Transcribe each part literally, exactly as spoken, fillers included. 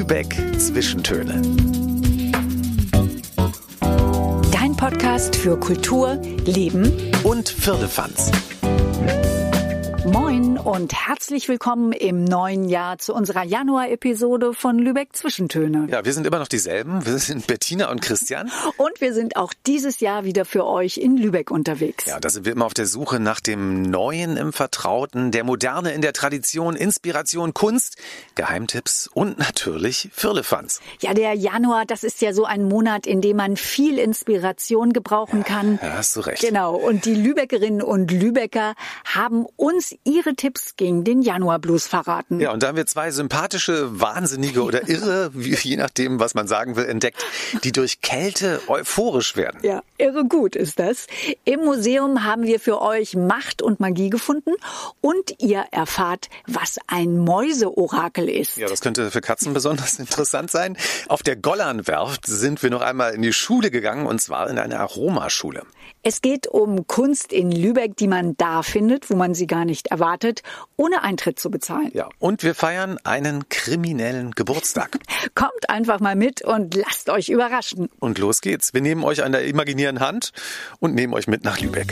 Lübeck Zwischentöne. Dein Podcast für Kultur, Leben und Firlefanz. Moin und herzlich willkommen im neuen Jahr zu unserer Januar-Episode von Lübeck Zwischentöne. Ja, wir sind immer noch dieselben. Wir sind Bettina und Christian. Und wir sind auch dieses Jahr wieder für euch in Lübeck unterwegs. Ja, da sind wir immer auf der Suche nach dem Neuen im Vertrauten, der Moderne in der Tradition, Inspiration, Kunst, Geheimtipps und natürlich Firlefanz. Ja, der Januar, das ist ja so ein Monat, in dem man viel Inspiration gebrauchen kann. Ja, hast du recht. Genau, und die Lübeckerinnen und Lübecker haben uns ihre Tipps gegen den Januar-Blues verraten. Ja, und da haben wir zwei sympathische, wahnsinnige oder irre, je nachdem, was man sagen will, entdeckt, die durch Kälte euphorisch werden. Ja, irre gut ist das. Im Museum haben wir für euch Macht und Magie gefunden und ihr erfahrt, was ein Mäuseorakel ist. Ja, das könnte für Katzen besonders interessant sein. Auf der Gollernwerft sind wir noch einmal in die Schule gegangen, und zwar in eine Aromaschule. Es geht um Kunst in Lübeck, die man da findet, wo man sie gar nicht erwartet, ohne Eintritt zu bezahlen. Ja, und wir feiern einen kriminellen Geburtstag. Kommt einfach mal mit und lasst euch überraschen. Und los geht's. Wir nehmen euch an der imaginären Hand und nehmen euch mit nach Lübeck.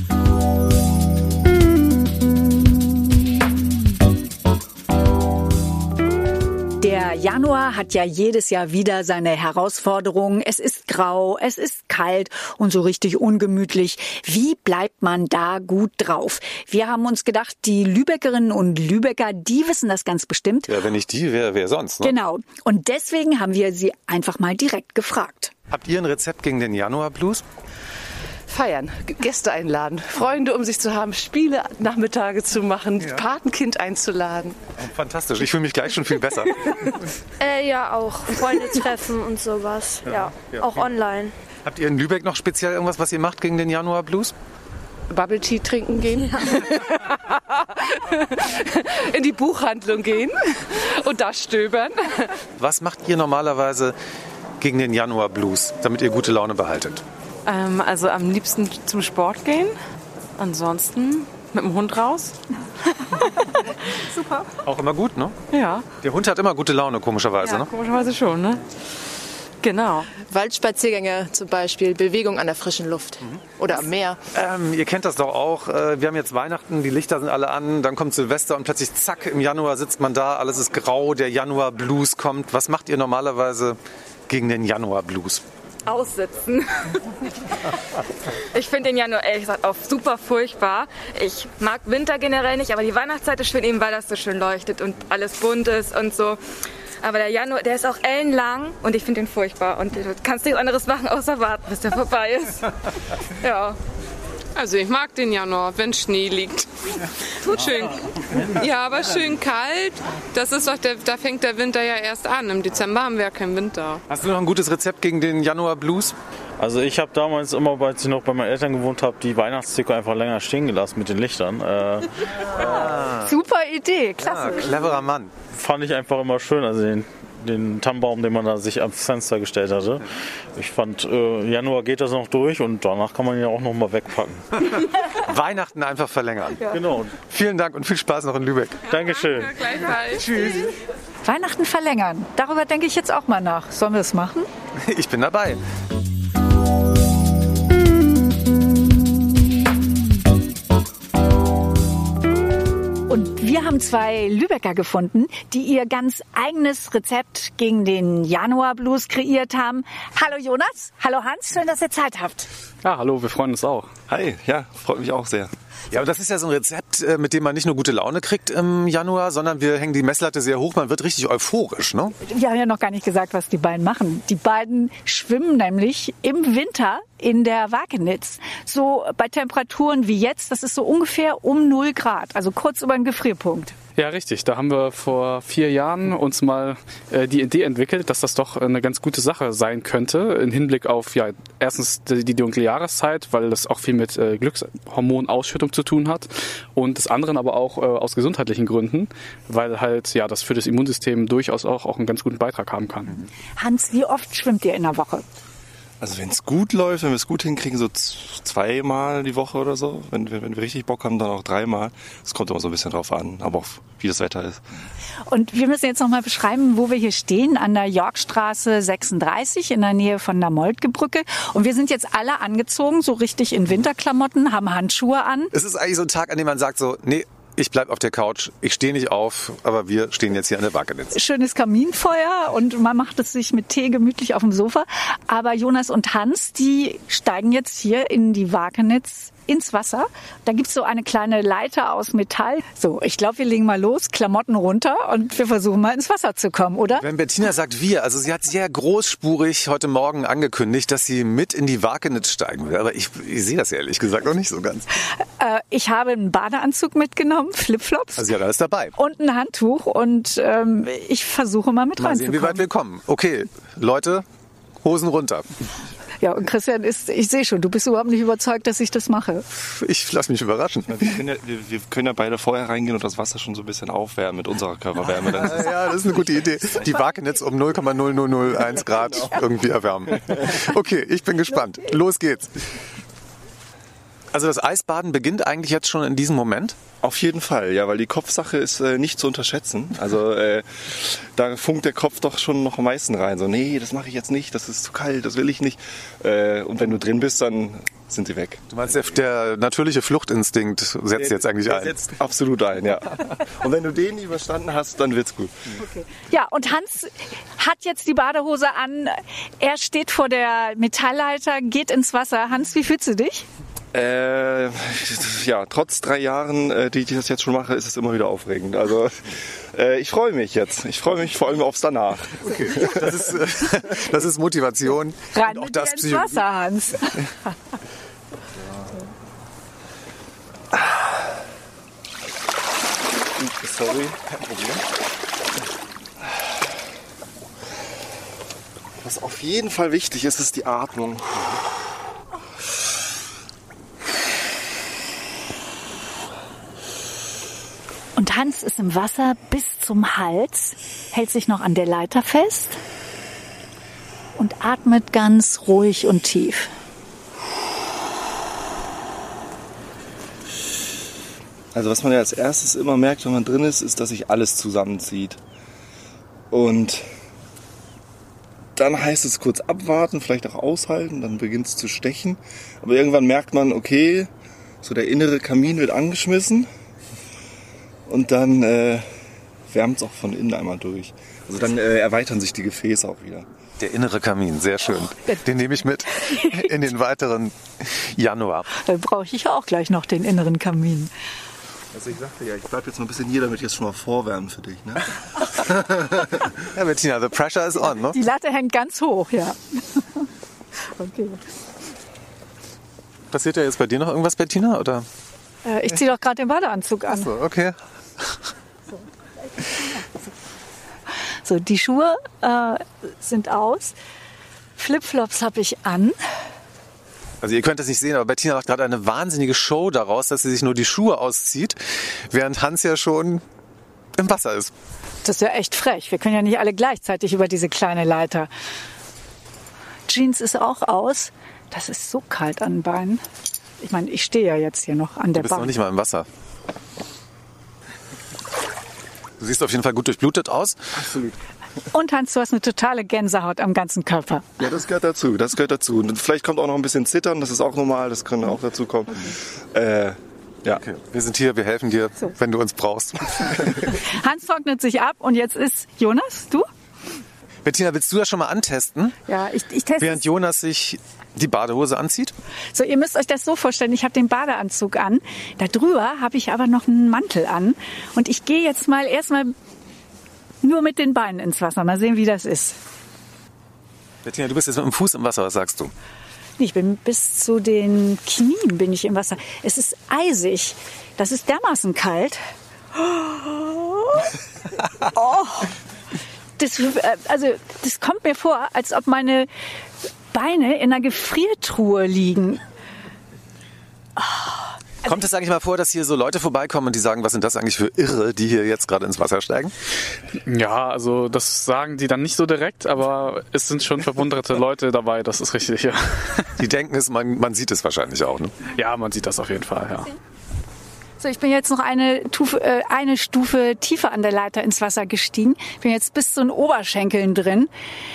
Der Januar hat ja jedes Jahr wieder seine Herausforderungen. Es ist grau, es ist kalt und so richtig ungemütlich. Wie bleibt man da gut drauf? Wir haben uns gedacht, die Lübeckerinnen und Lübecker, die wissen das ganz bestimmt. Ja, wenn nicht die, wer, wer sonst? Ne? Genau. Und deswegen haben wir sie einfach mal direkt gefragt. Habt ihr ein Rezept gegen den Januar-Blues? Feiern, Gäste einladen, Freunde um sich zu haben, Spiele Nachmittage zu machen, ja. Patenkind einzuladen. Fantastisch, ich fühle mich gleich schon viel besser. äh, ja, auch Freunde treffen und sowas, ja, ja, ja. Auch online. Habt ihr in Lübeck noch speziell irgendwas, was ihr macht gegen den Januar-Blues? Bubble Tea trinken gehen, ja. In die Buchhandlung gehen und da stöbern. Was macht ihr normalerweise gegen den Januar-Blues, damit ihr gute Laune behaltet? Ähm, also am liebsten zum Sport gehen. Ansonsten mit dem Hund raus. Super. Auch immer gut, ne? Ja. Der Hund hat immer gute Laune, komischerweise, ja, ne? komischerweise schon, ne? Genau. Waldspaziergänge zum Beispiel, Bewegung an der frischen Luft mhm. oder am Meer. Ähm, ihr kennt das doch auch. Wir haben jetzt Weihnachten, die Lichter sind alle an, dann kommt Silvester und plötzlich zack, im Januar sitzt man da, alles ist grau, der Januar-Blues kommt. Was macht ihr normalerweise gegen den Januar-Blues? Aussitzen. Ich finde den Januar ehrlich gesagt auch super furchtbar. Ich mag Winter generell nicht, aber die Weihnachtszeit ist schön, eben weil das so schön leuchtet und alles bunt ist und so. Aber der Januar, der ist auch ellenlang und ich finde den furchtbar. Und du kannst nichts anderes machen, außer warten, bis der vorbei ist. Ja. Also ich mag den Januar, wenn Schnee liegt. Schön. Ja, aber schön kalt. Das ist doch der, da fängt der Winter ja erst an. Im Dezember haben wir ja keinen Winter. Hast du noch ein gutes Rezept gegen den Januar-Blues? Also ich habe damals immer, als ich noch bei meinen Eltern gewohnt habe, die Weihnachtsdeko einfach länger stehen gelassen mit den Lichtern. Äh, ah. Super Idee, klasse. Ja, cleverer Mann. Fand ich einfach immer schön, also den, den Tannenbaum, den man da sich ans Fenster gestellt hatte. Ich fand, äh, Januar geht das noch durch und danach kann man ihn ja auch noch mal wegpacken. Weihnachten einfach verlängern. Ja. Genau. Vielen Dank und viel Spaß noch in Lübeck. Ja, Dankeschön. Danke, gleichfalls. Tschüss. Weihnachten verlängern. Darüber denke ich jetzt auch mal nach. Sollen wir es machen? Ich bin dabei. Und wir haben zwei Lübecker gefunden, die ihr ganz eigenes Rezept gegen den Januar-Blues kreiert haben. Hallo Jonas, hallo Hans, schön, dass ihr Zeit habt. Ja, hallo, wir freuen uns auch. Hi, ja, freut mich auch sehr. Ja, aber das ist ja so ein Rezept, mit dem man nicht nur gute Laune kriegt im Januar, sondern wir hängen die Messlatte sehr hoch, man wird richtig euphorisch, ne? Wir haben ja noch gar nicht gesagt, was die beiden machen. Die beiden schwimmen nämlich im Winter in der Wakenitz. So bei Temperaturen wie jetzt, das ist so ungefähr um null Grad, also kurz über den Gefrierpunkt. Ja, richtig. Da haben wir vor vier Jahren uns mal äh, die Idee entwickelt, dass das doch eine ganz gute Sache sein könnte, im Hinblick auf ja erstens die, die dunkle Jahreszeit, weil das auch viel mit äh, Glückshormonausschüttung zu tun hat, und des anderen aber auch äh, aus gesundheitlichen Gründen, weil halt ja das für das Immunsystem durchaus auch, auch einen ganz guten Beitrag haben kann. Hans, wie oft schwimmt ihr in der Woche? Also wenn es gut läuft, wenn wir es gut hinkriegen, so zweimal die Woche oder so. Wenn wir, wenn wir richtig Bock haben, dann auch dreimal. Es kommt immer so ein bisschen drauf an, aber auch wie das Wetter ist. Und wir müssen jetzt noch mal beschreiben, wo wir hier stehen, an der Yorkstraße sechsunddreißig in der Nähe von der Moltke-Brücke. Und wir sind jetzt alle angezogen, so richtig in Winterklamotten, haben Handschuhe an. Es ist eigentlich so ein Tag, an dem man sagt so, nee, ich bleib auf der Couch, ich stehe nicht auf, aber wir stehen jetzt hier an der Wakenitz. Schönes Kaminfeuer und man macht es sich mit Tee gemütlich auf dem Sofa. Aber Jonas und Hans, die steigen jetzt hier in die Wakenitz ins Wasser. Da gibt's so eine kleine Leiter aus Metall. So, ich glaube, wir legen mal los, Klamotten runter und wir versuchen mal ins Wasser zu kommen, oder? Wenn Bettina sagt wir, also sie hat sehr großspurig heute Morgen angekündigt, dass sie mit in die Wakenitz steigen will. Aber ich, ich sehe das ehrlich gesagt noch nicht so ganz. Äh, ich habe einen Badeanzug mitgenommen, Flipflops. Also sie hat alles dabei. Und ein Handtuch und ähm, ich versuche mal mit mal reinzukommen. Sehen, wie weit wir kommen. Okay, Leute, Hosen runter. Ja, und Christian, ist, ich sehe schon, du bist überhaupt nicht überzeugt, dass ich das mache. Ich lasse mich überraschen. Ja, wir, können ja, wir, wir können ja beide vorher reingehen und das Wasser schon so ein bisschen aufwärmen mit unserer Körperwärme. Dann ja, ja, das ist eine gute Idee. Die Wakenitz um null Komma null null null eins Grad irgendwie erwärmen. Okay, ich bin gespannt. Los geht's. Also das Eisbaden beginnt eigentlich jetzt schon in diesem Moment? Auf jeden Fall, ja, weil die Kopfsache ist äh, nicht zu unterschätzen. Also äh, da funkt der Kopf doch schon noch am meisten rein. So, nee, das mache ich jetzt nicht, das ist zu kalt, das will ich nicht. Äh, und wenn du drin bist, dann sind sie weg. Du meinst, der, der natürliche Fluchtinstinkt setzt der, jetzt eigentlich der ein? setzt absolut ein, ja. Und wenn du den überstanden hast, dann wird's gut. Okay. Ja, und Hans hat jetzt die Badehose an. Er steht vor der Metallleiter, geht ins Wasser. Hans, wie fühlst du dich? Äh, ja, trotz drei Jahren, äh, die ich das jetzt schon mache, ist es immer wieder aufregend. Also äh, ich freue mich jetzt. Ich freue mich vor allem aufs Danach. Okay. Das ist, äh, das ist Motivation. Rein und auch mit das dir ins Wasser, Hans. Sorry, kein Problem. Was auf jeden Fall wichtig ist, ist die Atmung. Und Hans ist im Wasser bis zum Hals, hält sich noch an der Leiter fest und atmet ganz ruhig und tief. Also was man ja als erstes immer merkt, wenn man drin ist, ist, dass sich alles zusammenzieht. Und dann heißt es kurz abwarten, vielleicht auch aushalten, dann beginnt es zu stechen. Aber irgendwann merkt man, okay, so der innere Kamin wird angeschmissen. Und dann äh, wärmt es auch von innen einmal durch. Also dann äh, erweitern sich die Gefäße auch wieder. Der innere Kamin, sehr schön. Den nehme ich mit in den weiteren Januar. Dann brauche ich ja auch gleich noch den inneren Kamin. Also ich sagte ja, ich bleib jetzt mal ein bisschen hier, damit ich jetzt schon mal vorwärmen für dich. Ne? Ja, Bettina, the pressure is on, ne? Die Latte hängt ganz hoch, ja. Okay. Passiert ja jetzt bei dir noch irgendwas, Bettina, oder? Äh, ich ziehe doch gerade den Badeanzug an. Ach so, okay. So, die Schuhe äh, sind aus. Flipflops habe ich an. Also ihr könnt das nicht sehen, aber Bettina macht gerade eine wahnsinnige Show daraus, dass sie sich nur die Schuhe auszieht, während Hans ja schon im Wasser ist. Das ist ja echt frech. Wir können ja nicht alle gleichzeitig über diese kleine Leiter. Jeans ist auch aus. Das ist so kalt an den Beinen. Ich meine, ich stehe ja jetzt hier noch an der Bahn. Du bist noch nicht mal im Wasser. Du siehst auf jeden Fall gut durchblutet aus. Absolut. Und Hans, du hast eine totale Gänsehaut am ganzen Körper. Ja, das gehört dazu, das gehört dazu. Und vielleicht kommt auch noch ein bisschen Zittern, das ist auch normal, das kann auch dazu kommen. Äh, ja. Okay. Wir sind hier, wir helfen dir, so, wenn du uns brauchst. Hans trocknet sich ab und jetzt ist Jonas, du? Bettina, willst du das schon mal antesten? Ja, ich, ich teste. Während Jonas sich die Badehose anzieht? So, ihr müsst euch das so vorstellen, ich habe den Badeanzug an, da drüber habe ich aber noch einen Mantel an und ich gehe jetzt mal erstmal nur mit den Beinen ins Wasser, mal sehen, wie das ist. Bettina, du bist jetzt mit dem Fuß im Wasser, was sagst du? Ich bin bis zu den Knien bin ich im Wasser. Es ist eisig, das ist dermaßen kalt. Oh. Das, also, das kommt mir vor, als ob meine Beine in einer Gefriertruhe liegen. Oh, Kommt es eigentlich mal vor, dass hier so Leute vorbeikommen und die sagen, was sind das eigentlich für Irre, die hier jetzt gerade ins Wasser steigen? Ja, also das sagen die dann nicht so direkt, aber es sind schon verwunderte Leute dabei, das ist richtig, ja. Die denken es, man, man sieht es wahrscheinlich auch, ne? Ja, man sieht das auf jeden Fall, ja. So, ich bin jetzt noch eine, Tufe, äh, eine Stufe tiefer an der Leiter ins Wasser gestiegen. Bin jetzt bis zu den Oberschenkeln drin.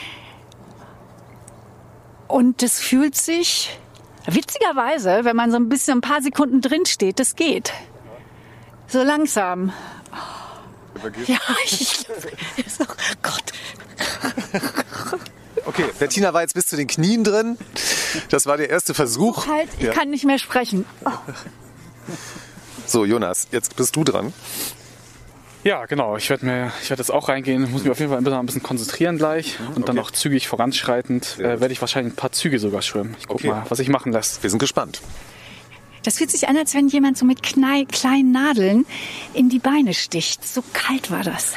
Und das fühlt sich, witzigerweise, wenn man so ein bisschen ein paar Sekunden drin steht, das geht. So langsam. Ja, ich, oh Gott. Okay, Bettina war jetzt bis zu den Knien drin. Das war der erste Versuch. Halt, ich ja. kann nicht mehr sprechen. Oh. So, Jonas, jetzt bist du dran. Ja, genau. Ich werde mir, ich werde jetzt auch reingehen. Muss mich auf jeden Fall ein bisschen, ein bisschen konzentrieren gleich und okay. dann auch zügig voranschreitend äh, werde ich wahrscheinlich ein paar Züge sogar schwimmen. Ich guck okay. mal, was sich machen lässt. Wir sind gespannt. Das fühlt sich an, als wenn jemand so mit knei- kleinen Nadeln in die Beine sticht. So kalt war das.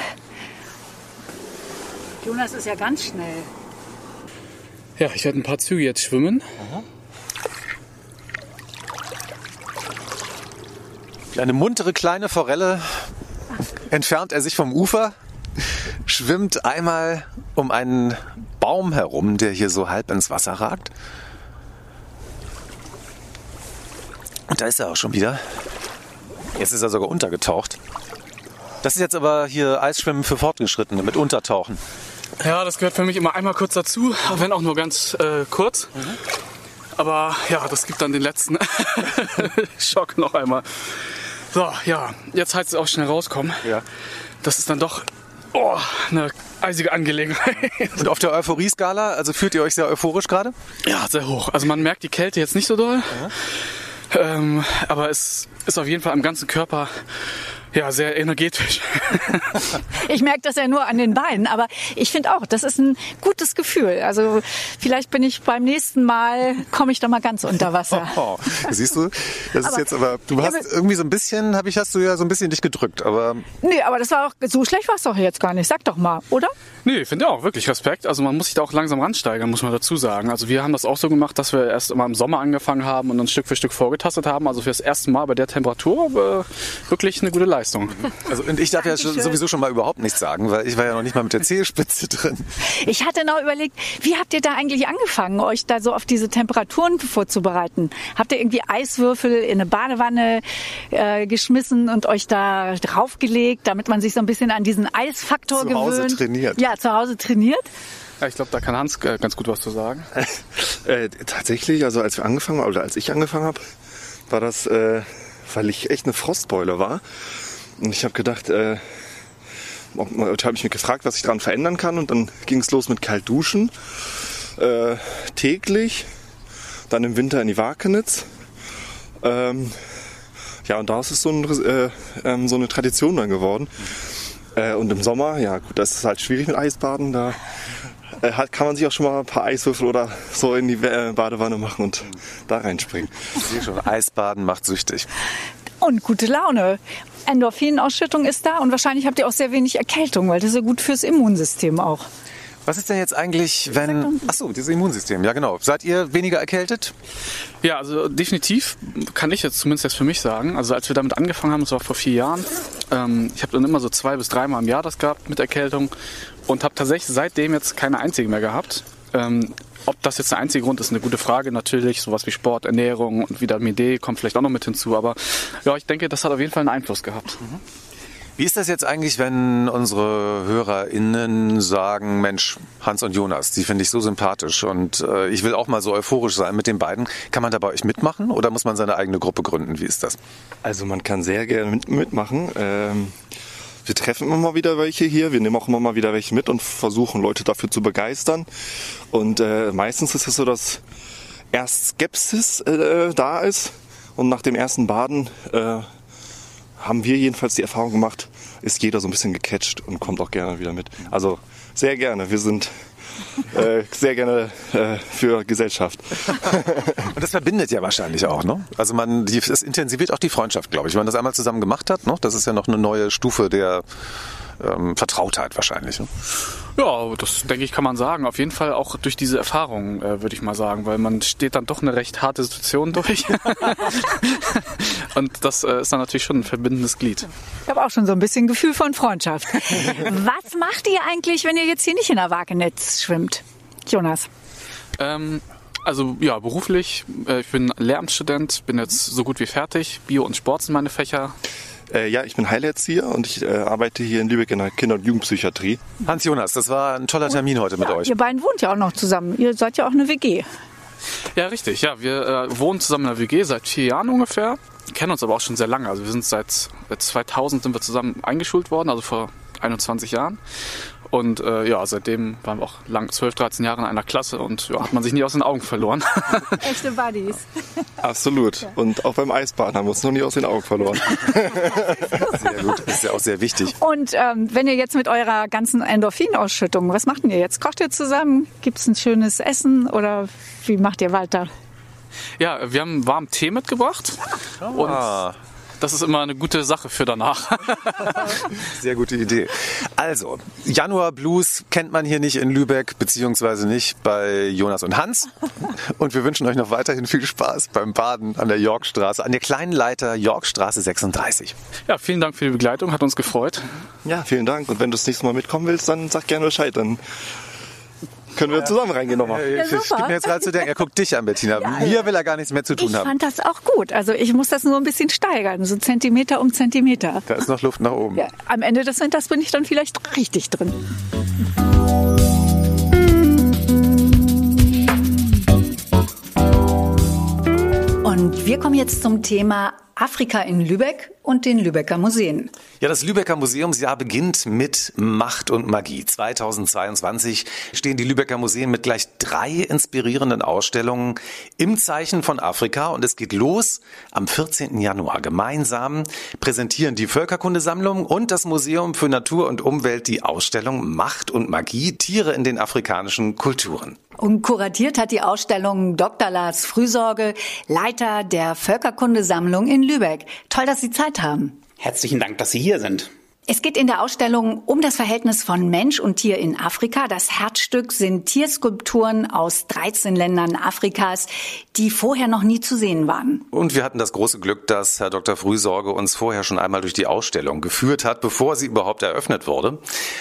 Jonas ist ja ganz schnell. Ja, ich werde ein paar Züge jetzt schwimmen. Aha. Eine muntere kleine Forelle entfernt er sich vom Ufer, schwimmt einmal um einen Baum herum, der hier so halb ins Wasser ragt. Und da ist er auch schon wieder. Jetzt ist er sogar untergetaucht. Das ist jetzt aber hier Eisschwimmen für Fortgeschrittene mit Untertauchen. Ja, das gehört für mich immer einmal kurz dazu, wenn auch nur ganz äh, kurz. Mhm. Aber ja, das gibt dann den letzten Schock noch einmal. So, ja, jetzt heißt es auch schnell rauskommen. Ja. Das ist dann doch oh, eine eisige Angelegenheit. Und auf der Euphorie-Skala, also fühlt ihr euch sehr euphorisch gerade? Ja, sehr hoch. Also man merkt die Kälte jetzt nicht so doll. Ja. Ähm, aber es ist auf jeden Fall am ganzen Körper ja, sehr energetisch. Ich merke das ja nur an den Beinen, aber ich finde auch, das ist ein gutes Gefühl. Also vielleicht bin ich beim nächsten Mal, komme ich da mal ganz unter Wasser. Oh, siehst du, das aber, ist jetzt aber, du hast ja, irgendwie so ein bisschen, habe ich, hast du ja so ein bisschen dich gedrückt, aber... Nee, aber das war auch, so schlecht war es doch jetzt gar nicht, sag doch mal, oder? Nee, ich finde auch, wirklich Respekt. Also man muss sich da auch langsam ransteigern, muss man dazu sagen. Also wir haben das auch so gemacht, dass wir erst immer im Sommer angefangen haben und dann Stück für Stück vorgetastet haben. Also für das erste Mal bei der Temperatur äh, wirklich eine gute Leistung. Also und ich darf ja schon, sowieso schon mal überhaupt nichts sagen, weil ich war ja noch nicht mal mit der Zehenspitze drin. Ich hatte noch überlegt, wie habt ihr da eigentlich angefangen, euch da so auf diese Temperaturen vorzubereiten? Habt ihr irgendwie Eiswürfel in eine Badewanne äh, geschmissen und euch da draufgelegt, damit man sich so ein bisschen an diesen Eisfaktor gewöhnt? Zu Hause trainiert. Ja, zu Hause trainiert. Ja, ich glaube, da kann Hans ganz gut was zu sagen. äh, tatsächlich, also als wir angefangen haben, oder als ich angefangen habe, war das, äh, weil ich echt eine Frostbeule war. Und ich habe gedacht, äh, habe ich mich gefragt, was ich daran verändern kann. Und dann ging es los mit kalt duschen, äh, täglich, dann im Winter in die Wakenitz. Ähm, ja, und daraus ist so, ein, äh, ähm, so eine Tradition dann geworden. Äh, und im Sommer, ja gut, das ist halt schwierig mit Eisbaden. Da äh, hat, kann man sich auch schon mal ein paar Eiswürfel oder so in die äh, Badewanne machen und da reinspringen. Ich sehe schon, Eisbaden macht süchtig. Und gute Laune. Endorphinausschüttung ist da und wahrscheinlich habt ihr auch sehr wenig Erkältung, weil das ist ja gut fürs Immunsystem auch. Was ist denn jetzt eigentlich, wenn... Achso, das Immunsystem, ja genau. Seid ihr weniger erkältet? Ja, also definitiv kann ich jetzt zumindest jetzt für mich sagen. Also als wir damit angefangen haben, das war vor vier Jahren, ähm, ich habe dann immer so zwei bis dreimal im Jahr das gehabt mit Erkältung und habe tatsächlich seitdem jetzt keine einzige mehr gehabt. Ähm, ob das jetzt der einzige Grund ist, eine gute Frage. Natürlich, sowas wie Sport, Ernährung und Vitamin D kommt vielleicht auch noch mit hinzu. Aber ja, ich denke, das hat auf jeden Fall einen Einfluss gehabt. Mhm. Wie ist das jetzt eigentlich, wenn unsere HörerInnen sagen, Mensch, Hans und Jonas, die finde ich so sympathisch und äh, ich will auch mal so euphorisch sein mit den beiden. Kann man da bei euch mitmachen oder muss man seine eigene Gruppe gründen? Wie ist das? Also man kann sehr gerne mit, mitmachen. Ähm, wir treffen immer mal wieder welche hier. Wir nehmen auch immer mal wieder welche mit und versuchen, Leute dafür zu begeistern. Und äh, meistens ist es so, dass erst Skepsis äh, da ist und nach dem ersten Baden... Äh, haben wir jedenfalls die Erfahrung gemacht, ist jeder so ein bisschen gecatcht und kommt auch gerne wieder mit. Also sehr gerne, wir sind äh, sehr gerne äh, für Gesellschaft. Und das verbindet ja wahrscheinlich auch, ne? Also man, die, es intensiviert auch die Freundschaft, glaube ich. Wenn man das einmal zusammen gemacht hat, ne? Das ist ja noch eine neue Stufe der ähm, Vertrautheit wahrscheinlich. Ne? Ja, das denke ich, kann man sagen. Auf jeden Fall auch durch diese Erfahrung, äh, würde ich mal sagen, weil man steht dann doch eine recht harte Situation durch. Und das äh, ist dann natürlich schon ein verbindendes Glied. Ich habe auch schon so ein bisschen Gefühl von Freundschaft. Was macht ihr eigentlich, wenn ihr jetzt hier nicht in der Wagenetz schwimmt? Jonas? Ähm, also ja, beruflich. Äh, ich bin Lehramtsstudent, bin jetzt so gut wie fertig. Bio und Sport sind meine Fächer. Äh, ja, ich bin Heilerzieher und ich äh, arbeite hier in Lübeck in der Kinder- und Jugendpsychiatrie. Hans-Jonas, das war ein toller Termin heute mit ja, euch. Ihr beiden wohnt ja auch noch zusammen. Ihr seid ja auch eine W G. Ja, richtig. Ja, wir äh, wohnen zusammen in einer W G seit vier Jahren ungefähr. Kennen uns aber auch schon sehr lange. Also wir sind seit zweitausend sind wir zusammen eingeschult worden, also vor einundzwanzig Jahren. Und äh, ja, seitdem waren wir auch lang, zwölf, dreizehn Jahre in einer Klasse und ja, hat man sich nie aus den Augen verloren. Echte Buddies. Absolut. Und auch beim Eisbaden haben wir uns noch nie aus den Augen verloren. Sehr gut, das ist ja auch sehr wichtig. Und ähm, wenn ihr jetzt mit eurer ganzen Endorphinausschüttung, was macht ihr jetzt? Kocht ihr zusammen? Gibt es ein schönes Essen oder wie macht ihr weiter? Ja, wir haben warmen Tee mitgebracht. Und Ah. das ist immer eine gute Sache für danach. Sehr gute Idee. Also, Januar Blues kennt man hier nicht in Lübeck, beziehungsweise nicht bei Jonas und Hans. Und wir wünschen euch noch weiterhin viel Spaß beim Baden an der Yorkstraße, an der kleinen Leiter Yorkstraße sechsunddreißig. Ja, vielen Dank für die Begleitung, hat uns gefreut. Ja, vielen Dank. Und wenn du das nächste Mal mitkommen willst, dann sag gerne Bescheid. Dann können wir zusammen reingehen nochmal. Ja, ich gebe mir jetzt gerade zu denken, er guckt dich an, Bettina. Ja, Mir will er gar nichts mehr zu tun ich haben. Ich fand das auch gut. Also ich muss das nur ein bisschen steigern, so Zentimeter um Zentimeter. Da ist noch Luft nach oben. Ja, am Ende des Winters bin ich dann vielleicht richtig drin. Und wir kommen jetzt zum Thema Afrika in Lübeck und den Lübecker Museen. Ja, das Lübecker Museumsjahr beginnt mit Macht und Magie. zweitausendzweiundzwanzig stehen die Lübecker Museen mit gleich drei inspirierenden Ausstellungen im Zeichen von Afrika. Und es geht los am vierzehnten Januar. Gemeinsam präsentieren die Völkerkundesammlung und das Museum für Natur und Umwelt die Ausstellung Macht und Magie, Tiere in den afrikanischen Kulturen. Und kuratiert hat die Ausstellung Doktor Lars Frühsorge, Leiter der Völkerkundesammlung in Lübeck. Toll, dass Sie Zeit haben. Herzlichen Dank, dass Sie hier sind. Es geht in der Ausstellung um das Verhältnis von Mensch und Tier in Afrika. Das Herzstück sind Tierskulpturen aus dreizehn Ländern Afrikas, die vorher noch nie zu sehen waren. Und wir hatten das große Glück, dass Herr Doktor Frühsorge uns vorher schon einmal durch die Ausstellung geführt hat, bevor sie überhaupt eröffnet wurde.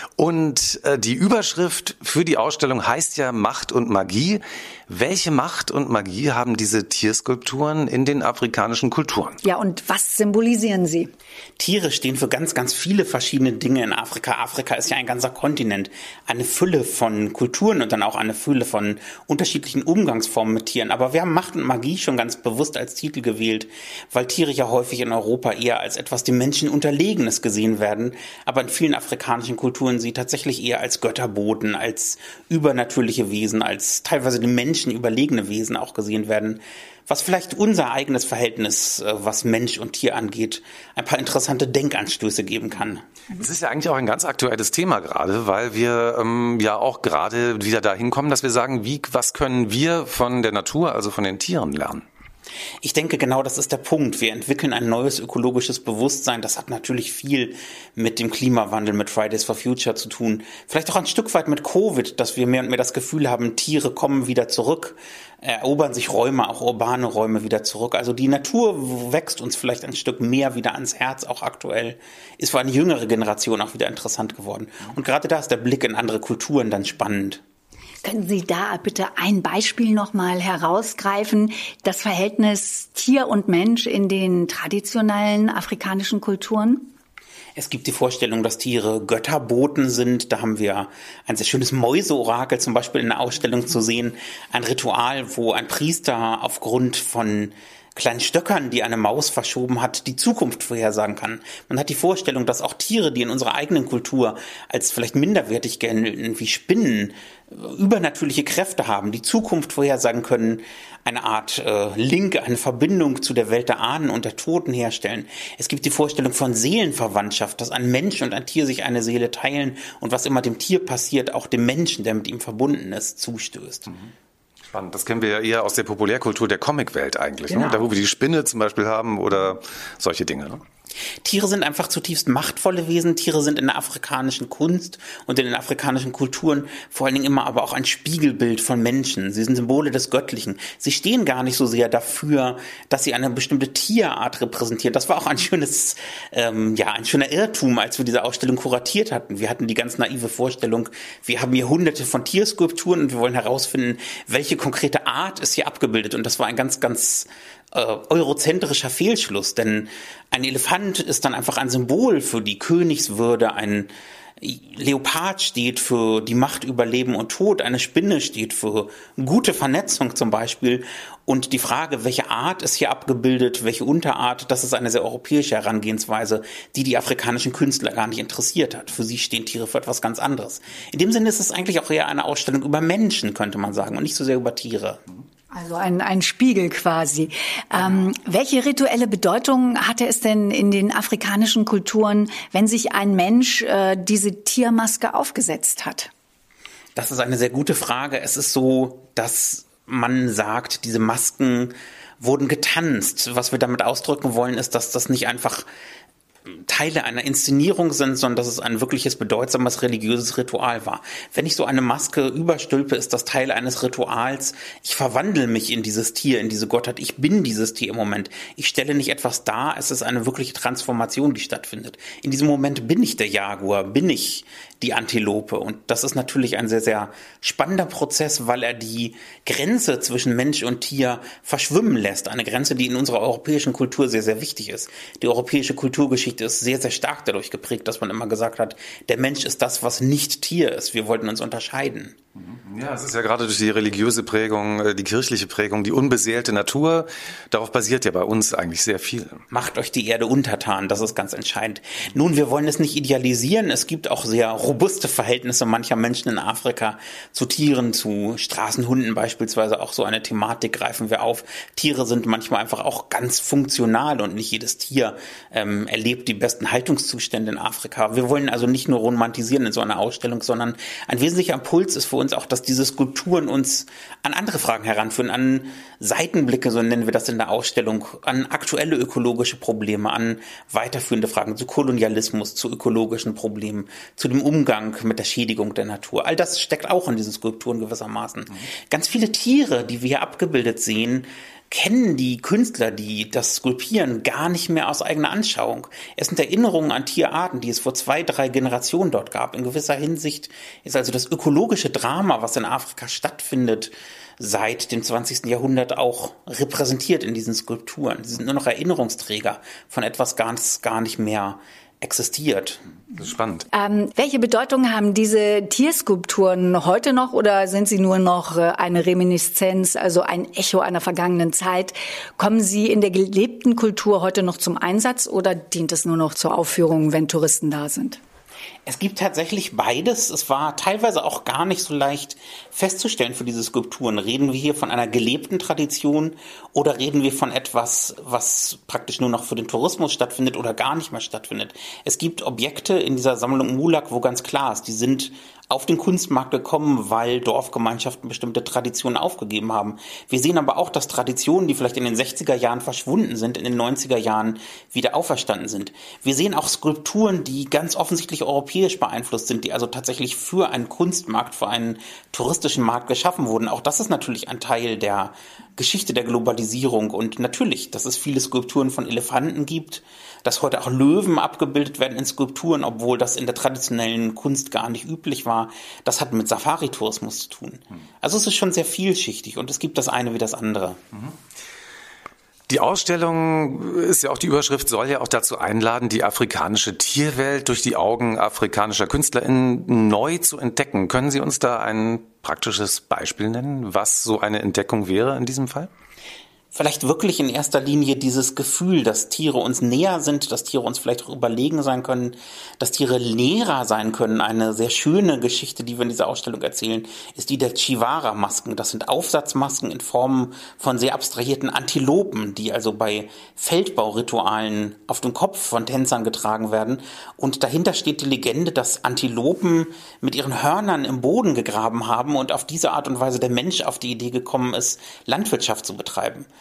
Und äh, die Überschrift für die Ausstellung heißt ja Macht und Magie. Welche Macht und Magie haben diese Tierskulpturen in den afrikanischen Kulturen? Ja, und was symbolisieren sie? Tiere stehen für ganz, ganz viele verschiedene Dinge in Afrika. Afrika ist ja ein ganzer Kontinent, eine Fülle von Kulturen und dann auch eine Fülle von unterschiedlichen Umgangsformen mit Tieren. Aber wir haben Macht und Magie schon ganz bewusst als Titel gewählt, weil Tiere ja häufig in Europa eher als etwas dem Menschen Unterlegenes gesehen werden, aber in vielen afrikanischen Kulturen sie tatsächlich eher als Götterboten, als übernatürliche Wesen, als teilweise dem Menschen überlegene Wesen auch gesehen werden, was vielleicht unser eigenes Verhältnis, was Mensch und Tier angeht, ein paar interessante Denkanstöße geben kann. Das ist ja eigentlich auch ein ganz aktuelles Thema gerade, weil wir ähm, ja auch gerade wieder dahin kommen, dass wir sagen, wie, was können wir von der Natur, also von den Tieren lernen? Ich denke, genau das ist der Punkt. Wir entwickeln ein neues ökologisches Bewusstsein. Das hat natürlich viel mit dem Klimawandel, mit Fridays for Future zu tun. Vielleicht auch ein Stück weit mit Covid, dass wir mehr und mehr das Gefühl haben, Tiere kommen wieder zurück, erobern sich Räume, auch urbane Räume wieder zurück. Also die Natur wächst uns vielleicht ein Stück mehr wieder ans Herz, auch aktuell. Ist für eine jüngere Generation auch wieder interessant geworden. Und gerade da ist der Blick in andere Kulturen dann spannend. Können Sie da bitte ein Beispiel noch mal herausgreifen? Das Verhältnis Tier und Mensch in den traditionellen afrikanischen Kulturen? Es gibt die Vorstellung, dass Tiere Götterboten sind. Da haben wir ein sehr schönes Mäuseorakel zum Beispiel in der Ausstellung zu sehen. Ein Ritual, wo ein Priester aufgrund von kleinen Stöckern, die eine Maus verschoben hat, die Zukunft vorhersagen kann. Man hat die Vorstellung, dass auch Tiere, die in unserer eigenen Kultur als vielleicht minderwertig gelten, wie Spinnen, übernatürliche Kräfte haben, die Zukunft vorhersagen können, eine Art äh, Link, eine Verbindung zu der Welt der Ahnen und der Toten herstellen. Es gibt die Vorstellung von Seelenverwandtschaft, dass ein Mensch und ein Tier sich eine Seele teilen und was immer dem Tier passiert, auch dem Menschen, der mit ihm verbunden ist, zustößt. Mhm. Spannend. Das kennen wir ja eher aus der Populärkultur der Comicwelt eigentlich, genau. ne? Da wo wir die Spinne zum Beispiel haben oder solche Dinge. Ne? Tiere sind einfach zutiefst machtvolle Wesen. Tiere sind in der afrikanischen Kunst und in den afrikanischen Kulturen vor allen Dingen immer aber auch ein Spiegelbild von Menschen. Sie sind Symbole des Göttlichen. Sie stehen gar nicht so sehr dafür, dass sie eine bestimmte Tierart repräsentieren. Das war auch ein schönes, ähm, ja, ein schöner Irrtum, als wir diese Ausstellung kuratiert hatten. Wir hatten die ganz naive Vorstellung, wir haben hier hunderte von Tierskulpturen und wir wollen herausfinden, welche konkrete Art ist hier abgebildet. Und das war ein ganz, ganz äh, eurozentrischer Fehlschluss, denn ein Elefant ist dann einfach ein Symbol für die Königswürde, ein Leopard steht für die Macht über Leben und Tod, eine Spinne steht für gute Vernetzung zum Beispiel. Und die Frage, welche Art ist hier abgebildet, welche Unterart, das ist eine sehr europäische Herangehensweise, die die afrikanischen Künstler gar nicht interessiert hat. Für sie stehen Tiere für etwas ganz anderes. In dem Sinne ist es eigentlich auch eher eine Ausstellung über Menschen, könnte man sagen, und nicht so sehr über Tiere. Also ein, ein Spiegel quasi. Ähm, welche rituelle Bedeutung hatte es denn in den afrikanischen Kulturen, wenn sich ein Mensch äh, diese Tiermaske aufgesetzt hat? Das ist eine sehr gute Frage. Es ist so, dass man sagt, diese Masken wurden getanzt. Was wir damit ausdrücken wollen, ist, dass das nicht einfach Teile einer Inszenierung sind, sondern dass es ein wirkliches bedeutsames religiöses Ritual war. Wenn ich so eine Maske überstülpe, ist das Teil eines Rituals. Ich verwandle mich in dieses Tier, in diese Gottheit. Ich bin dieses Tier im Moment. Ich stelle nicht etwas dar, es ist eine wirkliche Transformation, die stattfindet. In diesem Moment bin ich der Jaguar, bin ich die Antilope. Und das ist natürlich ein sehr, sehr spannender Prozess, weil er die Grenze zwischen Mensch und Tier verschwimmen lässt. Eine Grenze, die in unserer europäischen Kultur sehr, sehr wichtig ist. Die europäische Kulturgeschichte ist sehr, sehr stark dadurch geprägt, dass man immer gesagt hat, der Mensch ist das, was nicht Tier ist. Wir wollten uns unterscheiden. Ja, es ist ja gerade durch die religiöse Prägung, die kirchliche Prägung, die unbeseelte Natur. Darauf basiert ja bei uns eigentlich sehr viel. Macht euch die Erde untertan, das ist ganz entscheidend. Nun, wir wollen es nicht idealisieren. Es gibt auch sehr robuste Verhältnisse mancher Menschen in Afrika zu Tieren, zu Straßenhunden beispielsweise. Auch so eine Thematik greifen wir auf. Tiere sind manchmal einfach auch ganz funktional und nicht jedes Tier ähm, erlebt die besten Haltungszustände in Afrika. Wir wollen also nicht nur romantisieren in so einer Ausstellung, sondern ein wesentlicher Impuls ist für uns auch, dass diese Skulpturen uns an andere Fragen heranführen, an Seitenblicke, so nennen wir das in der Ausstellung, an aktuelle ökologische Probleme, an weiterführende Fragen zu Kolonialismus, zu ökologischen Problemen, zu dem Umgang mit der Schädigung der Natur. All das steckt auch in diesen Skulpturen gewissermaßen. Mhm. Ganz viele Tiere, die wir hier abgebildet sehen, kennen die Künstler, die das skulptieren, gar nicht mehr aus eigener Anschauung. Es sind Erinnerungen an Tierarten, die es vor zwei, drei Generationen dort gab. In gewisser Hinsicht ist also das ökologische Drama, was in Afrika stattfindet, seit dem zwanzigsten Jahrhundert auch repräsentiert in diesen Skulpturen. Sie sind nur noch Erinnerungsträger von etwas ganz, gar nicht mehr existiert. Das ist spannend. Ähm, welche Bedeutung haben diese Tierskulpturen heute noch oder sind sie nur noch eine Reminiszenz, also ein Echo einer vergangenen Zeit? Kommen sie in der gelebten Kultur heute noch zum Einsatz oder dient es nur noch zur Aufführung, wenn Touristen da sind? Es gibt tatsächlich beides. Es war teilweise auch gar nicht so leicht festzustellen für diese Skulpturen. Reden wir hier von einer gelebten Tradition oder reden wir von etwas, was praktisch nur noch für den Tourismus stattfindet oder gar nicht mehr stattfindet? Es gibt Objekte in dieser Sammlung Mulak, wo ganz klar ist, die sind auf den Kunstmarkt gekommen, weil Dorfgemeinschaften bestimmte Traditionen aufgegeben haben. Wir sehen aber auch, dass Traditionen, die vielleicht in den sechziger Jahren verschwunden sind, in den neunziger Jahren wieder auferstanden sind. Wir sehen auch Skulpturen, die ganz offensichtlich europäisch beeinflusst sind, die also tatsächlich für einen Kunstmarkt, für einen touristischen Markt geschaffen wurden. Auch das ist natürlich ein Teil der Geschichte der Globalisierung. Und natürlich, dass es viele Skulpturen von Elefanten gibt, dass heute auch Löwen abgebildet werden in Skulpturen, obwohl das in der traditionellen Kunst gar nicht üblich war. Das hat mit Safari-Tourismus zu tun. Also es ist schon sehr vielschichtig und es gibt das eine wie das andere. Die Ausstellung ist ja auch die Überschrift, soll ja auch dazu einladen, die afrikanische Tierwelt durch die Augen afrikanischer KünstlerInnen neu zu entdecken. Können Sie uns da ein praktisches Beispiel nennen, was so eine Entdeckung wäre in diesem Fall? Vielleicht wirklich in erster Linie dieses Gefühl, dass Tiere uns näher sind, dass Tiere uns vielleicht auch überlegen sein können, dass Tiere Lehrer sein können. Eine sehr schöne Geschichte, die wir in dieser Ausstellung erzählen, ist die der Chivara-Masken. Das sind Aufsatzmasken in Form von sehr abstrahierten Antilopen, die also bei Feldbauritualen auf dem Kopf von Tänzern getragen werden. Und dahinter steht die Legende, dass Antilopen mit ihren Hörnern im Boden gegraben haben und auf diese Art und Weise der Mensch auf die Idee gekommen ist, Landwirtschaft zu betreiben.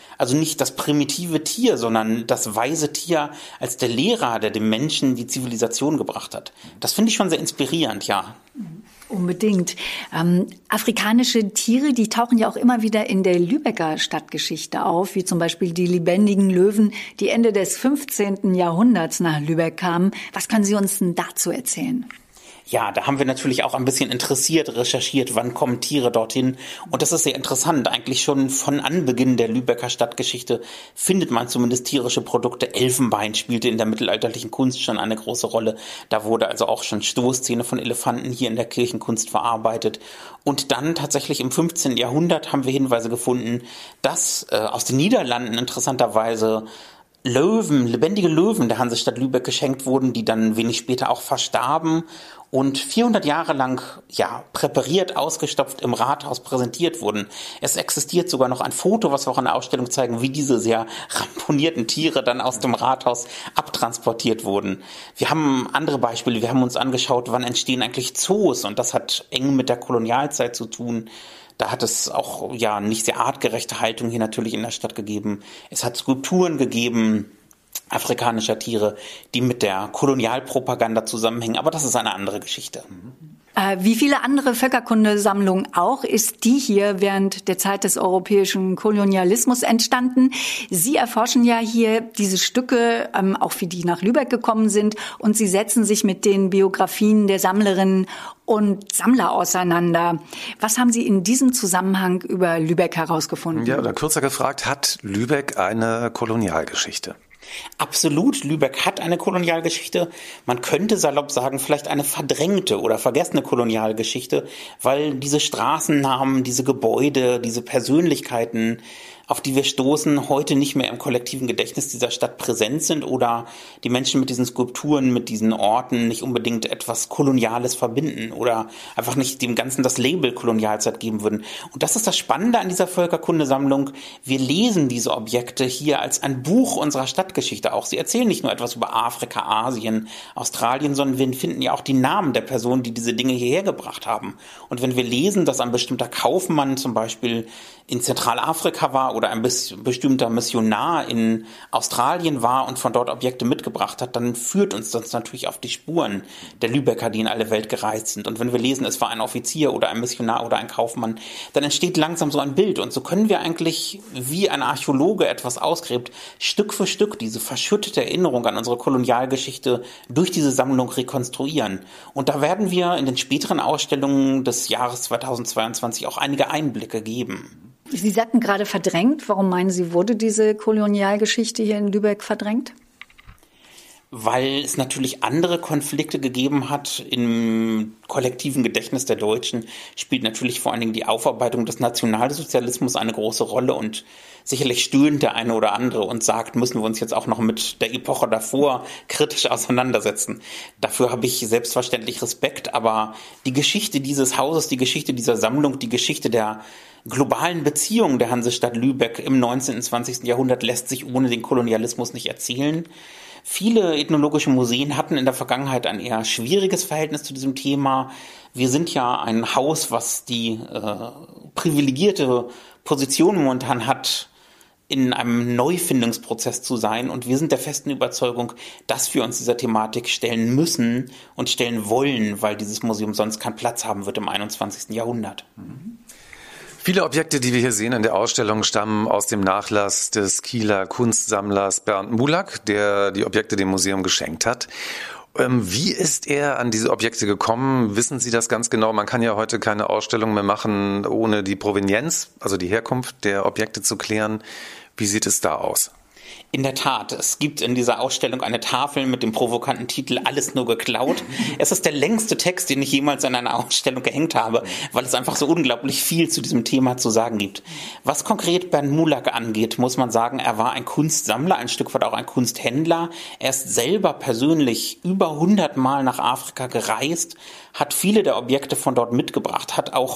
Also nicht das primitive Tier, sondern das weise Tier als der Lehrer, der dem Menschen die Zivilisation gebracht hat. Das finde ich schon sehr inspirierend, ja. Unbedingt. Ähm, afrikanische Tiere, die tauchen ja auch immer wieder in der Lübecker Stadtgeschichte auf, wie zum Beispiel die lebendigen Löwen, die Ende des fünfzehnten Jahrhunderts nach Lübeck kamen. Was können Sie uns denn dazu erzählen? Ja, da haben wir natürlich auch ein bisschen interessiert recherchiert, wann kommen Tiere dorthin. Und das ist sehr interessant. Eigentlich schon von Anbeginn der Lübecker Stadtgeschichte findet man zumindest tierische Produkte. Elfenbein spielte in der mittelalterlichen Kunst schon eine große Rolle. Da wurde also auch schon Stoßzähne von Elefanten hier in der Kirchenkunst verarbeitet. Und dann tatsächlich im fünfzehnten Jahrhundert haben wir Hinweise gefunden, dass äh, aus den Niederlanden interessanterweise Löwen, lebendige Löwen der Hansestadt Lübeck geschenkt wurden, die dann wenig später auch verstarben und vierhundert Jahre lang, ja, präpariert, ausgestopft im Rathaus präsentiert wurden. Es existiert sogar noch ein Foto, was wir auch in der Ausstellung zeigen, wie diese sehr ramponierten Tiere dann aus dem Rathaus abtransportiert wurden. Wir haben andere Beispiele. Wir haben uns angeschaut, wann entstehen eigentlich Zoos, und das hat eng mit der Kolonialzeit zu tun. Da hat es auch ja nicht sehr artgerechte Haltung hier natürlich in der Stadt gegeben. Es hat Skulpturen gegeben afrikanischer Tiere, die mit der Kolonialpropaganda zusammenhängen. Aber das ist eine andere Geschichte. Äh, wie viele andere Völkerkundesammlungen auch ist die hier während der Zeit des europäischen Kolonialismus entstanden. Sie erforschen ja hier diese Stücke, ähm, auch wie die nach Lübeck gekommen sind, und Sie setzen sich mit den Biografien der Sammlerinnen und Sammler auseinander. Was haben Sie in diesem Zusammenhang über Lübeck herausgefunden? Ja, oder kürzer gefragt, hat Lübeck eine Kolonialgeschichte? Absolut, Lübeck hat eine Kolonialgeschichte. Man könnte salopp sagen, vielleicht eine verdrängte oder vergessene Kolonialgeschichte, weil diese Straßennamen, diese Gebäude, diese Persönlichkeiten, auf die wir stoßen, heute nicht mehr im kollektiven Gedächtnis dieser Stadt präsent sind oder die Menschen mit diesen Skulpturen, mit diesen Orten nicht unbedingt etwas Koloniales verbinden oder einfach nicht dem Ganzen das Label Kolonialzeit geben würden. Und das ist das Spannende an dieser Völkerkundesammlung. Wir lesen diese Objekte hier als ein Buch unserer Stadtgeschichte auch. Sie erzählen nicht nur etwas über Afrika, Asien, Australien, sondern wir finden ja auch die Namen der Personen, die diese Dinge hierher gebracht haben. Und wenn wir lesen, dass ein bestimmter Kaufmann zum Beispiel in Zentralafrika war oder ein bestimmter Missionar in Australien war und von dort Objekte mitgebracht hat, dann führt uns das natürlich auf die Spuren der Lübecker, die in alle Welt gereist sind. Und wenn wir lesen, es war ein Offizier oder ein Missionar oder ein Kaufmann, dann entsteht langsam so ein Bild. Und so können wir eigentlich, wie ein Archäologe etwas ausgräbt, Stück für Stück diese verschüttete Erinnerung an unsere Kolonialgeschichte durch diese Sammlung rekonstruieren. Und da werden wir in den späteren Ausstellungen des Jahres zweitausendzweiundzwanzig auch einige Einblicke geben. Sie sagten gerade verdrängt. Warum meinen Sie, wurde diese Kolonialgeschichte hier in Lübeck verdrängt? Weil es natürlich andere Konflikte gegeben hat. Im kollektiven Gedächtnis der Deutschen spielt natürlich vor allen Dingen die Aufarbeitung des Nationalsozialismus eine große Rolle, und sicherlich stöhnt der eine oder andere und sagt, müssen wir uns jetzt auch noch mit der Epoche davor kritisch auseinandersetzen. Dafür habe ich selbstverständlich Respekt, aber die Geschichte dieses Hauses, die Geschichte dieser Sammlung, die Geschichte der globalen Beziehungen der Hansestadt Lübeck im neunzehnten und zwanzigsten Jahrhundert lässt sich ohne den Kolonialismus nicht erzählen. Viele ethnologische Museen hatten in der Vergangenheit ein eher schwieriges Verhältnis zu diesem Thema. Wir sind ja ein Haus, was die äh, privilegierte Position momentan hat, in einem Neufindungsprozess zu sein. Und wir sind der festen Überzeugung, dass wir uns dieser Thematik stellen müssen und stellen wollen, weil dieses Museum sonst keinen Platz haben wird im einundzwanzigsten Jahrhundert. Mhm. Viele Objekte, die wir hier sehen in der Ausstellung, stammen aus dem Nachlass des Kieler Kunstsammlers Bernd Mulak, der die Objekte dem Museum geschenkt hat. Wie ist er an diese Objekte gekommen? Wissen Sie das ganz genau? Man kann ja heute keine Ausstellung mehr machen, ohne die Provenienz, also die Herkunft der Objekte zu klären. Wie sieht es da aus? In der Tat, es gibt in dieser Ausstellung eine Tafel mit dem provokanten Titel "Alles nur geklaut". Es ist der längste Text, den ich jemals in einer Ausstellung gehängt habe, weil es einfach so unglaublich viel zu diesem Thema zu sagen gibt. Was konkret Bernd Mulak angeht, muss man sagen, er war ein Kunstsammler, ein Stück weit auch ein Kunsthändler. Er ist selber persönlich über hundert Mal nach Afrika gereist, hat viele der Objekte von dort mitgebracht, hat auch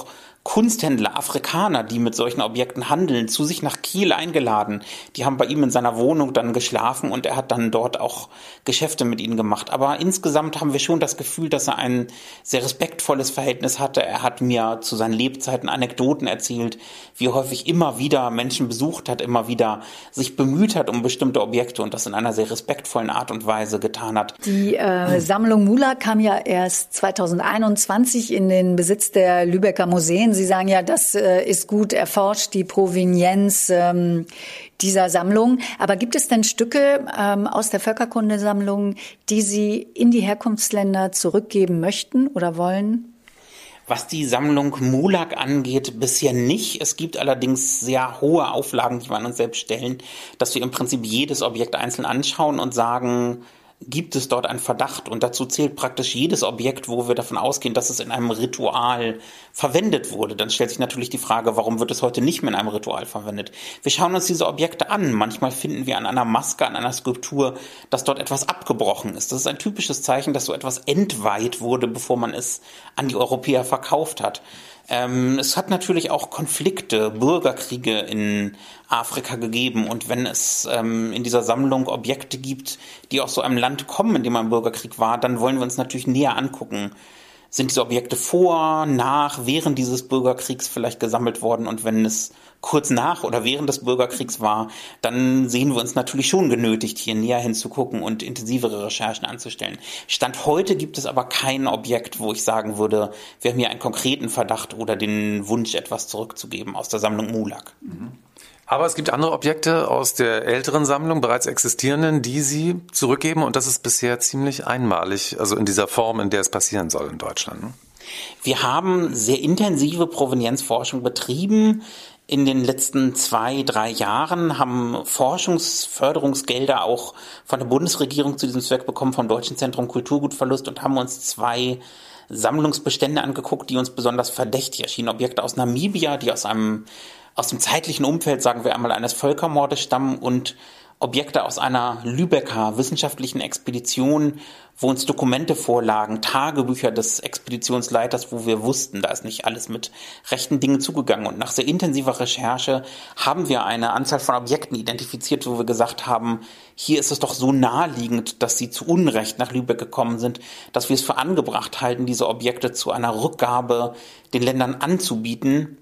Kunsthändler, Afrikaner, die mit solchen Objekten handeln, zu sich nach Kiel eingeladen. Die haben bei ihm in seiner Wohnung dann geschlafen und er hat dann dort auch Geschäfte mit ihnen gemacht. Aber insgesamt haben wir schon das Gefühl, dass er ein sehr respektvolles Verhältnis hatte. Er hat mir zu seinen Lebzeiten Anekdoten erzählt, wie er häufig immer wieder Menschen besucht hat, immer wieder sich bemüht hat um bestimmte Objekte und das in einer sehr respektvollen Art und Weise getan hat. Die äh, Sammlung Mulak kam ja erst zweitausendeinundzwanzig in den Besitz der Lübecker Museen. Sie sagen ja, das äh, ist gut erforscht, die Provenienz ähm, dieser Sammlung. Aber gibt es denn Stücke ähm, aus der Völkerkundesammlung, die Sie in die Herkunftsländer zurückgeben möchten oder wollen? Was die Sammlung Mulak angeht, bisher nicht. Es gibt allerdings sehr hohe Auflagen, die wir an uns selbst stellen, dass wir im Prinzip jedes Objekt einzeln anschauen und sagen, gibt es dort einen Verdacht? Und dazu zählt praktisch jedes Objekt, wo wir davon ausgehen, dass es in einem Ritual verwendet wurde. Dann stellt sich natürlich die Frage, warum wird es heute nicht mehr in einem Ritual verwendet? Wir schauen uns diese Objekte an. Manchmal finden wir an einer Maske, an einer Skulptur, dass dort etwas abgebrochen ist. Das ist ein typisches Zeichen, dass so etwas entweiht wurde, bevor man es an die Europäer verkauft hat. Ähm, es hat natürlich auch Konflikte, Bürgerkriege in Afrika gegeben und wenn es ähm, in dieser Sammlung Objekte gibt, die aus so einem Land kommen, in dem ein Bürgerkrieg war, dann wollen wir uns natürlich näher angucken. Sind diese Objekte vor, nach, während dieses Bürgerkriegs vielleicht gesammelt worden und wenn es kurz nach oder während des Bürgerkriegs war, dann sehen wir uns natürlich schon genötigt, hier näher hinzugucken und intensivere Recherchen anzustellen. Stand heute gibt es aber kein Objekt, wo ich sagen würde, wir haben hier einen konkreten Verdacht oder den Wunsch, etwas zurückzugeben aus der Sammlung Mulak. Mhm. Aber es gibt andere Objekte aus der älteren Sammlung, bereits existierenden, die Sie zurückgeben und das ist bisher ziemlich einmalig, also in dieser Form, in der es passieren soll in Deutschland. Ne? Wir haben sehr intensive Provenienzforschung betrieben. In den letzten zwei, drei Jahren haben Forschungsförderungsgelder auch von der Bundesregierung zu diesem Zweck bekommen, vom Deutschen Zentrum Kulturgutverlust und haben uns zwei Sammlungsbestände angeguckt, die uns besonders verdächtig erschienen. Objekte aus Namibia, die aus einem aus dem zeitlichen Umfeld, sagen wir einmal, eines Völkermordes stammen und Objekte aus einer Lübecker wissenschaftlichen Expedition, wo uns Dokumente vorlagen, Tagebücher des Expeditionsleiters, wo wir wussten, da ist nicht alles mit rechten Dingen zugegangen. Und nach sehr intensiver Recherche haben wir eine Anzahl von Objekten identifiziert, wo wir gesagt haben, hier ist es doch so naheliegend, dass sie zu Unrecht nach Lübeck gekommen sind, dass wir es für angebracht halten, diese Objekte zu einer Rückgabe den Ländern anzubieten.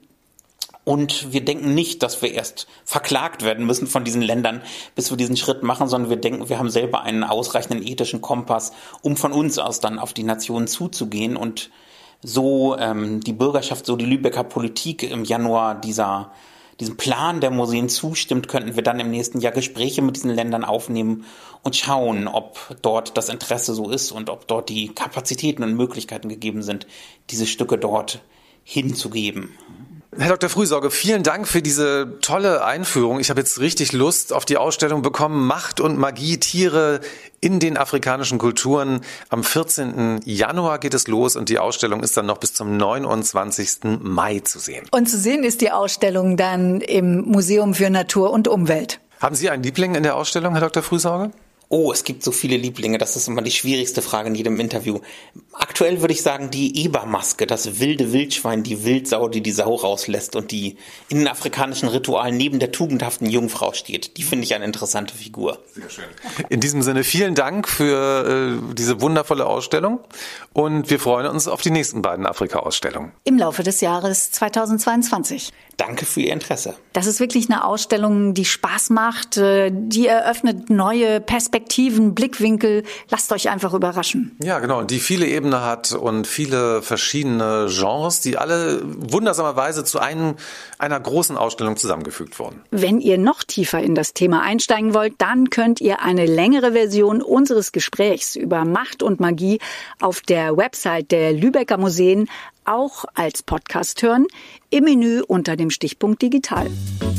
Und wir denken nicht, dass wir erst verklagt werden müssen von diesen Ländern, bis wir diesen Schritt machen, sondern wir denken, wir haben selber einen ausreichenden ethischen Kompass, um von uns aus dann auf die Nationen zuzugehen und so ähm, die Bürgerschaft, so die Lübecker Politik im Januar dieser diesem Plan der Museen zustimmt, könnten wir dann im nächsten Jahr Gespräche mit diesen Ländern aufnehmen und schauen, ob dort das Interesse so ist und ob dort die Kapazitäten und Möglichkeiten gegeben sind, diese Stücke dort hinzugeben. Herr Doktor Frühsorge, vielen Dank für diese tolle Einführung. Ich habe jetzt richtig Lust auf die Ausstellung bekommen. Macht und Magie, Tiere in den afrikanischen Kulturen. Am vierzehnten Januar geht es los und die Ausstellung ist dann noch bis zum neunundzwanzigsten Mai zu sehen. Und zu sehen ist die Ausstellung dann im Museum für Natur und Umwelt. Haben Sie einen Liebling in der Ausstellung, Herr Doktor Frühsorge? Oh, es gibt so viele Lieblinge, das ist immer die schwierigste Frage in jedem Interview. Aktuell würde ich sagen, die Ebermaske, das wilde Wildschwein, die Wildsau, die die Sau rauslässt und die in den afrikanischen Ritualen neben der tugendhaften Jungfrau steht. Die finde ich eine interessante Figur. Sehr schön. In diesem Sinne vielen Dank für äh, diese wundervolle Ausstellung und wir freuen uns auf die nächsten beiden Afrika-Ausstellungen. Im Laufe des Jahres zweitausendzweiundzwanzig. Danke für Ihr Interesse. Das ist wirklich eine Ausstellung, die Spaß macht, die eröffnet neue Perspektiven, Blickwinkel. Lasst euch einfach überraschen. Ja, genau, die viele Ebenen hat und viele verschiedene Genres, die alle wundersamerweise zu einem, einer großen Ausstellung zusammengefügt wurden. Wenn ihr noch tiefer in das Thema einsteigen wollt, dann könnt ihr eine längere Version unseres Gesprächs über Macht und Magie auf der Website der Lübecker Museen auch als Podcast hören, im Menü unter dem Stichpunkt Digital.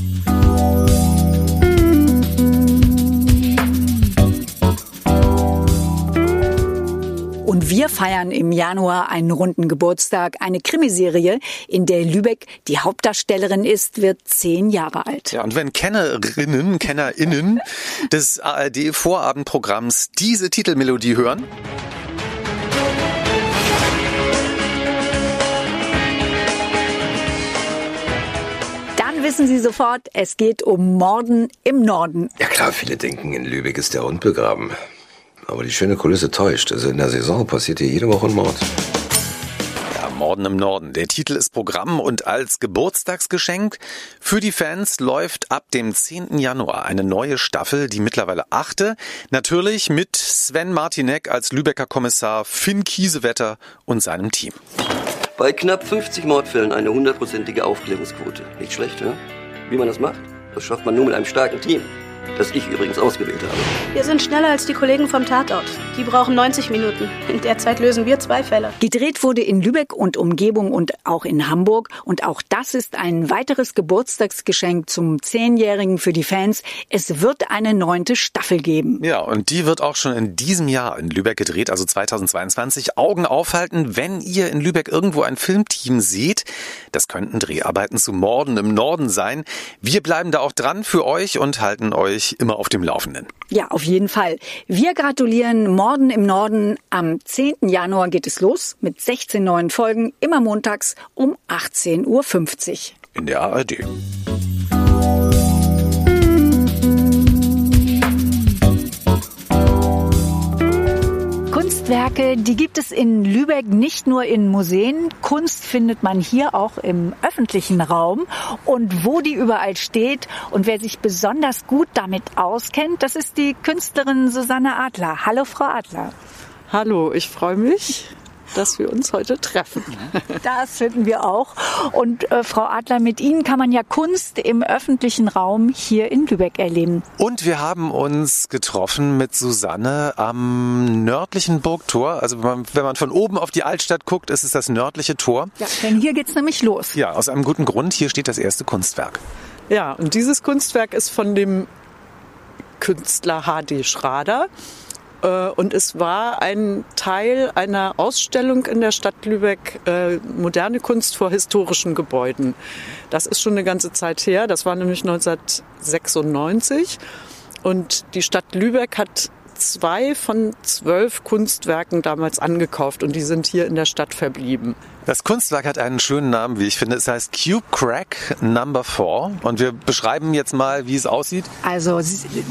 Und wir feiern im Januar einen runden Geburtstag. Eine Krimiserie, in der Lübeck die Hauptdarstellerin ist, wird zehn Jahre alt. Ja, und wenn Kennerinnen, KennerInnen des A R D-Vorabendprogramms diese Titelmelodie hören, wissen Sie sofort, es geht um Morden im Norden. Ja klar, viele denken, in Lübeck ist der Hund begraben. Aber die schöne Kulisse täuscht. Also in der Saison passiert hier jede Woche ein Mord. Morden im Norden. Der Titel ist Programm und als Geburtstagsgeschenk für die Fans läuft ab dem zehnten Januar eine neue Staffel, die mittlerweile achte. Natürlich mit Sven Martinek als Lübecker Kommissar, Finn Kiesewetter und seinem Team. Bei knapp fünfzig Mordfällen eine hundertprozentige Aufklärungsquote. Nicht schlecht, ja? Wie man das macht? Das schafft man nur mit einem starken Team. Das ich übrigens ausgewählt habe. Wir sind schneller als die Kollegen vom Tatort. Die brauchen neunzig Minuten. In der Zeit lösen wir zwei Fälle. Gedreht wurde in Lübeck und Umgebung und auch in Hamburg. Und auch das ist ein weiteres Geburtstagsgeschenk zum Zehnjährigen für die Fans. Es wird eine neunte Staffel geben. Ja, und die wird auch schon in diesem Jahr in Lübeck gedreht, also zweitausendzweiundzwanzig. Augen aufhalten, wenn ihr in Lübeck irgendwo ein Filmteam seht. Das könnten Dreharbeiten zu Morden im Norden sein. Wir bleiben da auch dran für euch und halten euch immer auf dem Laufenden. Ja, auf jeden Fall. Wir gratulieren Morden im Norden. Am zehnten Januar geht es los mit sechzehn neuen Folgen, immer montags um achtzehn Uhr fünfzig. In der A R D. Kunstwerke, die gibt es in Lübeck nicht nur in Museen. Kunst findet man hier auch im öffentlichen Raum. Und wo die überall steht und wer sich besonders gut damit auskennt, das ist die Künstlerin Susanne Adler. Hallo, Frau Adler. Hallo, ich freue mich, dass wir uns heute treffen. Das finden wir auch. Und äh, Frau Adler, mit Ihnen kann man ja Kunst im öffentlichen Raum hier in Lübeck erleben. Und wir haben uns getroffen mit Susanne am nördlichen Burgtor. Also wenn man, wenn man von oben auf die Altstadt guckt, ist es das nördliche Tor. Ja, denn hier geht's nämlich los. Ja, aus einem guten Grund. Hier steht das erste Kunstwerk. Ja, und dieses Kunstwerk ist von dem Künstler H D Schrader. Und es war ein Teil einer Ausstellung in der Stadt Lübeck, äh, moderne Kunst vor historischen Gebäuden. Das ist schon eine ganze Zeit her, das war nämlich neunzehnhundertsechsundneunzig. Und die Stadt Lübeck hat zwei von zwölf Kunstwerken damals angekauft und die sind hier in der Stadt verblieben. Das Kunstwerk hat einen schönen Namen, wie ich finde. Es heißt Cube Crack Number Four. Und wir beschreiben jetzt mal, wie es aussieht. Also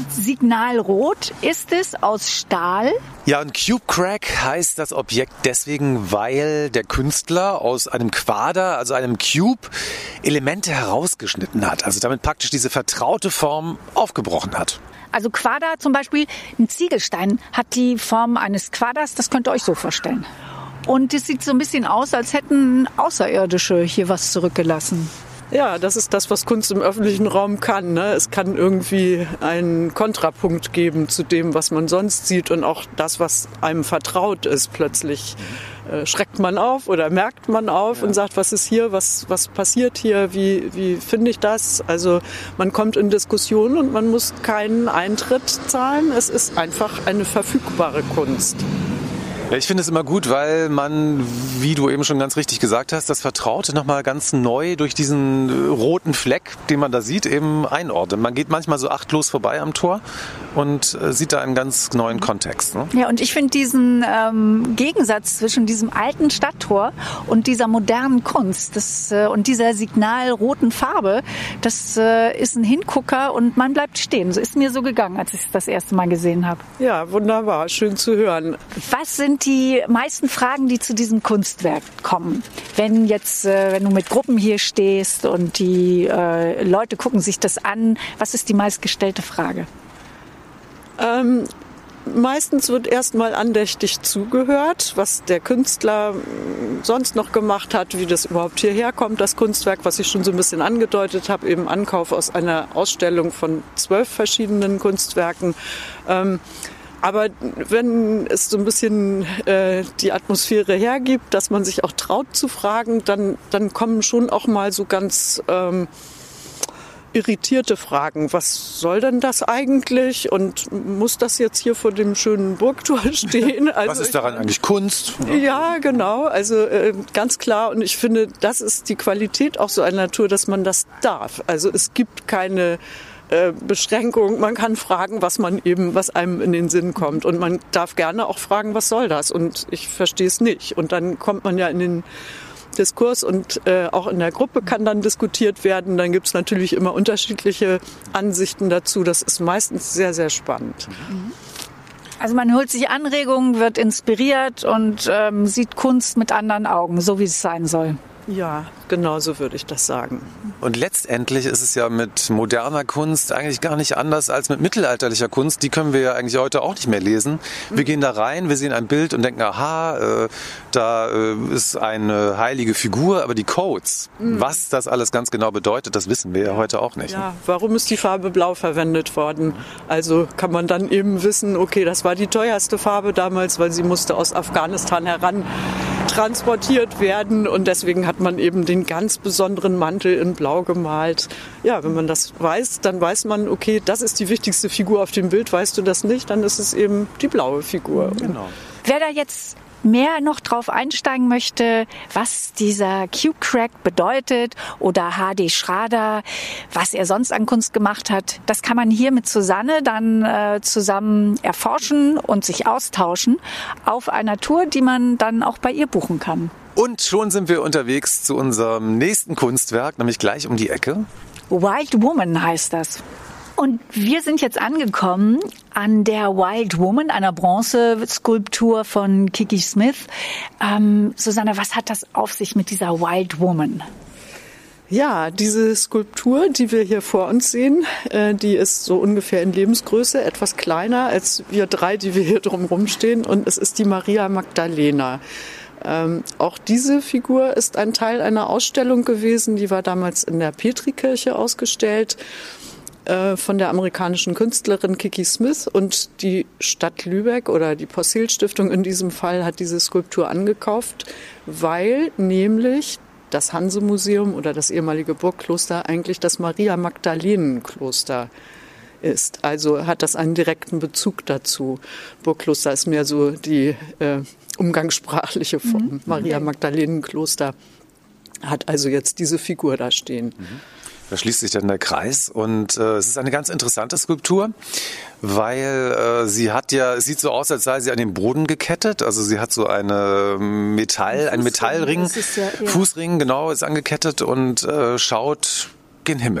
Signalrot ist es aus Stahl. Ja, und Cube Crack heißt das Objekt deswegen, weil der Künstler aus einem Quader, also einem Cube, Elemente herausgeschnitten hat. Also damit praktisch diese vertraute Form aufgebrochen hat. Also Quader zum Beispiel, ein Ziegelstein hat die Form eines Quaders, das könnt ihr euch so vorstellen. Und es sieht so ein bisschen aus, als hätten Außerirdische hier was zurückgelassen. Ja, das ist das, was Kunst im öffentlichen Raum kann, ne? Es kann irgendwie einen Kontrapunkt geben zu dem, was man sonst sieht und auch das, was einem vertraut ist. Plötzlich äh, schreckt man auf oder merkt man auf ja. und sagt, was ist hier, was, was passiert hier, wie, wie finde ich das? Also man kommt in Diskussionen und man muss keinen Eintritt zahlen. Es ist einfach eine verfügbare Kunst. Ja, ich finde es immer gut, weil man, wie du eben schon ganz richtig gesagt hast, das Vertraute nochmal ganz neu durch diesen roten Fleck, den man da sieht, eben einordnet. Man geht manchmal so achtlos vorbei am Tor und sieht da einen ganz neuen Kontext. Ne? Ja, und ich finde diesen ähm, Gegensatz zwischen diesem alten Stadttor und dieser modernen Kunst das, äh, und dieser signalroten Farbe, das äh, ist ein Hingucker und man bleibt stehen. So ist mir so gegangen, als ich es das erste Mal gesehen habe. Ja, wunderbar, schön zu hören. Was sind die meisten Fragen, die zu diesem Kunstwerk kommen? Wenn jetzt, äh, wenn du mit Gruppen hier stehst und die äh, Leute gucken sich das an, was ist die meistgestellte Frage? Ähm, meistens wird erstmal andächtig zugehört, was der Künstler sonst noch gemacht hat, wie das überhaupt hierher kommt, das Kunstwerk, was ich schon so ein bisschen angedeutet habe, eben Ankauf aus einer Ausstellung von zwölf verschiedenen Kunstwerken. Ähm, Aber wenn es so ein bisschen äh, die Atmosphäre hergibt, dass man sich auch traut zu fragen, dann, dann kommen schon auch mal so ganz ähm, irritierte Fragen. Was soll denn das eigentlich? Und muss das jetzt hier vor dem schönen Burgtor stehen? Also, was ist daran eigentlich Kunst? Ja, genau. Also äh, ganz klar. Und ich finde, das ist die Qualität auch so einer Natur, dass man das darf. Also es gibt keine Beschränkung. Man kann fragen, was man eben, was einem in den Sinn kommt. Und man darf gerne auch fragen, was soll das? Und ich verstehe es nicht. Und dann kommt man ja in den Diskurs und äh, auch in der Gruppe kann dann diskutiert werden. Dann gibt es natürlich immer unterschiedliche Ansichten dazu. Das ist meistens sehr, sehr spannend. Also man holt sich Anregungen, wird inspiriert und ähm, sieht Kunst mit anderen Augen, so wie es sein soll. Ja, genau so würde ich das sagen. Und letztendlich ist es ja mit moderner Kunst eigentlich gar nicht anders als mit mittelalterlicher Kunst. Die können wir ja eigentlich heute auch nicht mehr lesen. Wir gehen da rein, wir sehen ein Bild und denken, aha, äh, da äh, ist eine heilige Figur, aber die Codes, mhm. was das alles ganz genau bedeutet, das wissen wir ja heute auch nicht. Ja, warum ist die Farbe blau verwendet worden? Also kann man dann eben wissen, okay, das war die teuerste Farbe damals, weil sie musste aus Afghanistan heran transportiert werden und deswegen hat man eben den ganz besonderen Mantel in Blau gemalt. Ja, wenn man das weiß, dann weiß man, okay, das ist die wichtigste Figur auf dem Bild. Weißt du das nicht, dann ist es eben die blaue Figur. Genau. Wer da jetzt mehr noch drauf einsteigen möchte, was dieser Cube-Crack bedeutet oder H D Schrader, was er sonst an Kunst gemacht hat, das kann man hier mit Susanne dann äh, zusammen erforschen und sich austauschen auf einer Tour, die man dann auch bei ihr buchen kann. Und schon sind wir unterwegs zu unserem nächsten Kunstwerk, nämlich gleich um die Ecke. Wild Woman heißt das. Und wir sind jetzt angekommen an der Wild Woman, einer Bronzeskulptur von Kiki Smith. Ähm, Susanne, was hat das auf sich mit dieser Wild Woman? Ja, diese Skulptur, die wir hier vor uns sehen, äh, die ist so ungefähr in Lebensgröße, etwas kleiner als wir drei, die wir hier drumherum stehen. Und es ist die Maria Magdalena. Ähm, auch diese Figur ist ein Teil einer Ausstellung gewesen, die war damals in der Petrikirche ausgestellt von der amerikanischen Künstlerin Kiki Smith, und die Stadt Lübeck oder die Possehl-Stiftung in diesem Fall hat diese Skulptur angekauft, weil nämlich das Hanse-Museum oder das ehemalige Burgkloster eigentlich das Maria-Magdalenen-Kloster ist. Also hat das einen direkten Bezug dazu. Burgkloster ist mehr so die äh, umgangssprachliche Form. Mhm. Maria-Magdalenen-Kloster hat also jetzt diese Figur da stehen. Mhm. Da schließt sich dann der Kreis und äh, es ist eine ganz interessante Skulptur, weil äh, sie hat ja, es sieht so aus, als sei sie an den Boden gekettet. Also sie hat so eine Metall, einen Metallring, ja, ja. Fußring, genau, ist angekettet und äh, schaut gen Himmel.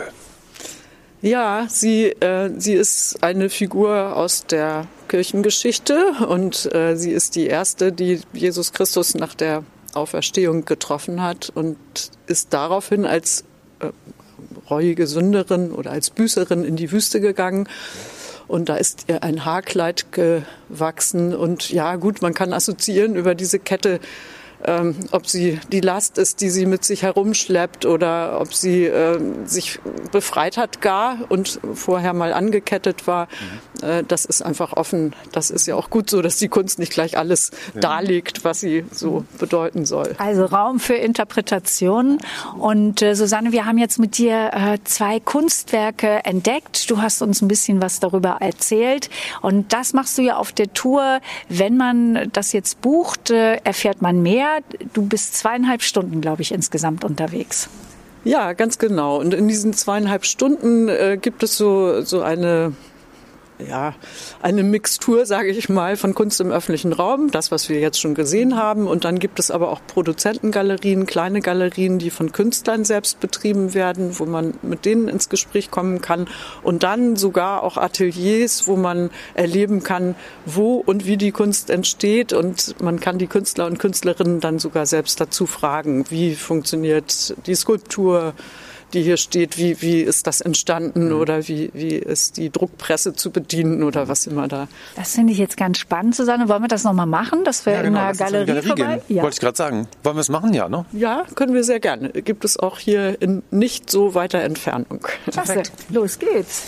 Ja, sie, äh, sie ist eine Figur aus der Kirchengeschichte und äh, sie ist die erste, die Jesus Christus nach der Auferstehung getroffen hat und ist daraufhin als äh, reuige Sünderin oder als Büßerin in die Wüste gegangen. Und da ist ihr ein Haarkleid gewachsen. Und ja, gut, man kann assoziieren über diese Kette, ähm, ob sie die Last ist, die sie mit sich herumschleppt, oder ob sie äh, sich befreit hat gar und vorher mal angekettet war. Mhm. Äh, das ist einfach offen. Das ist ja auch gut so, dass die Kunst nicht gleich alles ja. darlegt, was sie so bedeuten soll. Also Raum für Interpretation. Und äh, Susanne, wir haben jetzt mit dir äh, zwei Kunstwerke entdeckt. Du hast uns ein bisschen was darüber erzählt. Und das machst du ja auf der Tour. Wenn man das jetzt bucht, äh, erfährt man mehr. Du bist zweieinhalb Stunden, glaube ich, insgesamt unterwegs. Ja, ganz genau. Und in diesen zweieinhalb Stunden äh, gibt es so, so eine, ja, eine Mixtur, sage ich mal, von Kunst im öffentlichen Raum, das, was wir jetzt schon gesehen haben. Und dann gibt es aber auch Produzentengalerien, kleine Galerien, die von Künstlern selbst betrieben werden, wo man mit denen ins Gespräch kommen kann. Und dann sogar auch Ateliers, wo man erleben kann, wo und wie die Kunst entsteht. Und man kann die Künstler und Künstlerinnen dann sogar selbst dazu fragen, wie funktioniert die Skulptur, die hier steht, wie, wie ist das entstanden, mhm. oder wie, wie ist die Druckpresse zu bedienen oder was immer da. Das finde ich jetzt ganz spannend, Susanne. Wollen wir das nochmal machen, dass wir ja, genau, in der Galerie, Galerie vorbei? Ja. Wollte ich gerade sagen. Wollen wir es machen? Ja, ne? Ja, können wir sehr gerne. Gibt es auch hier in nicht so weiter Entfernung. Klasse. Los geht's.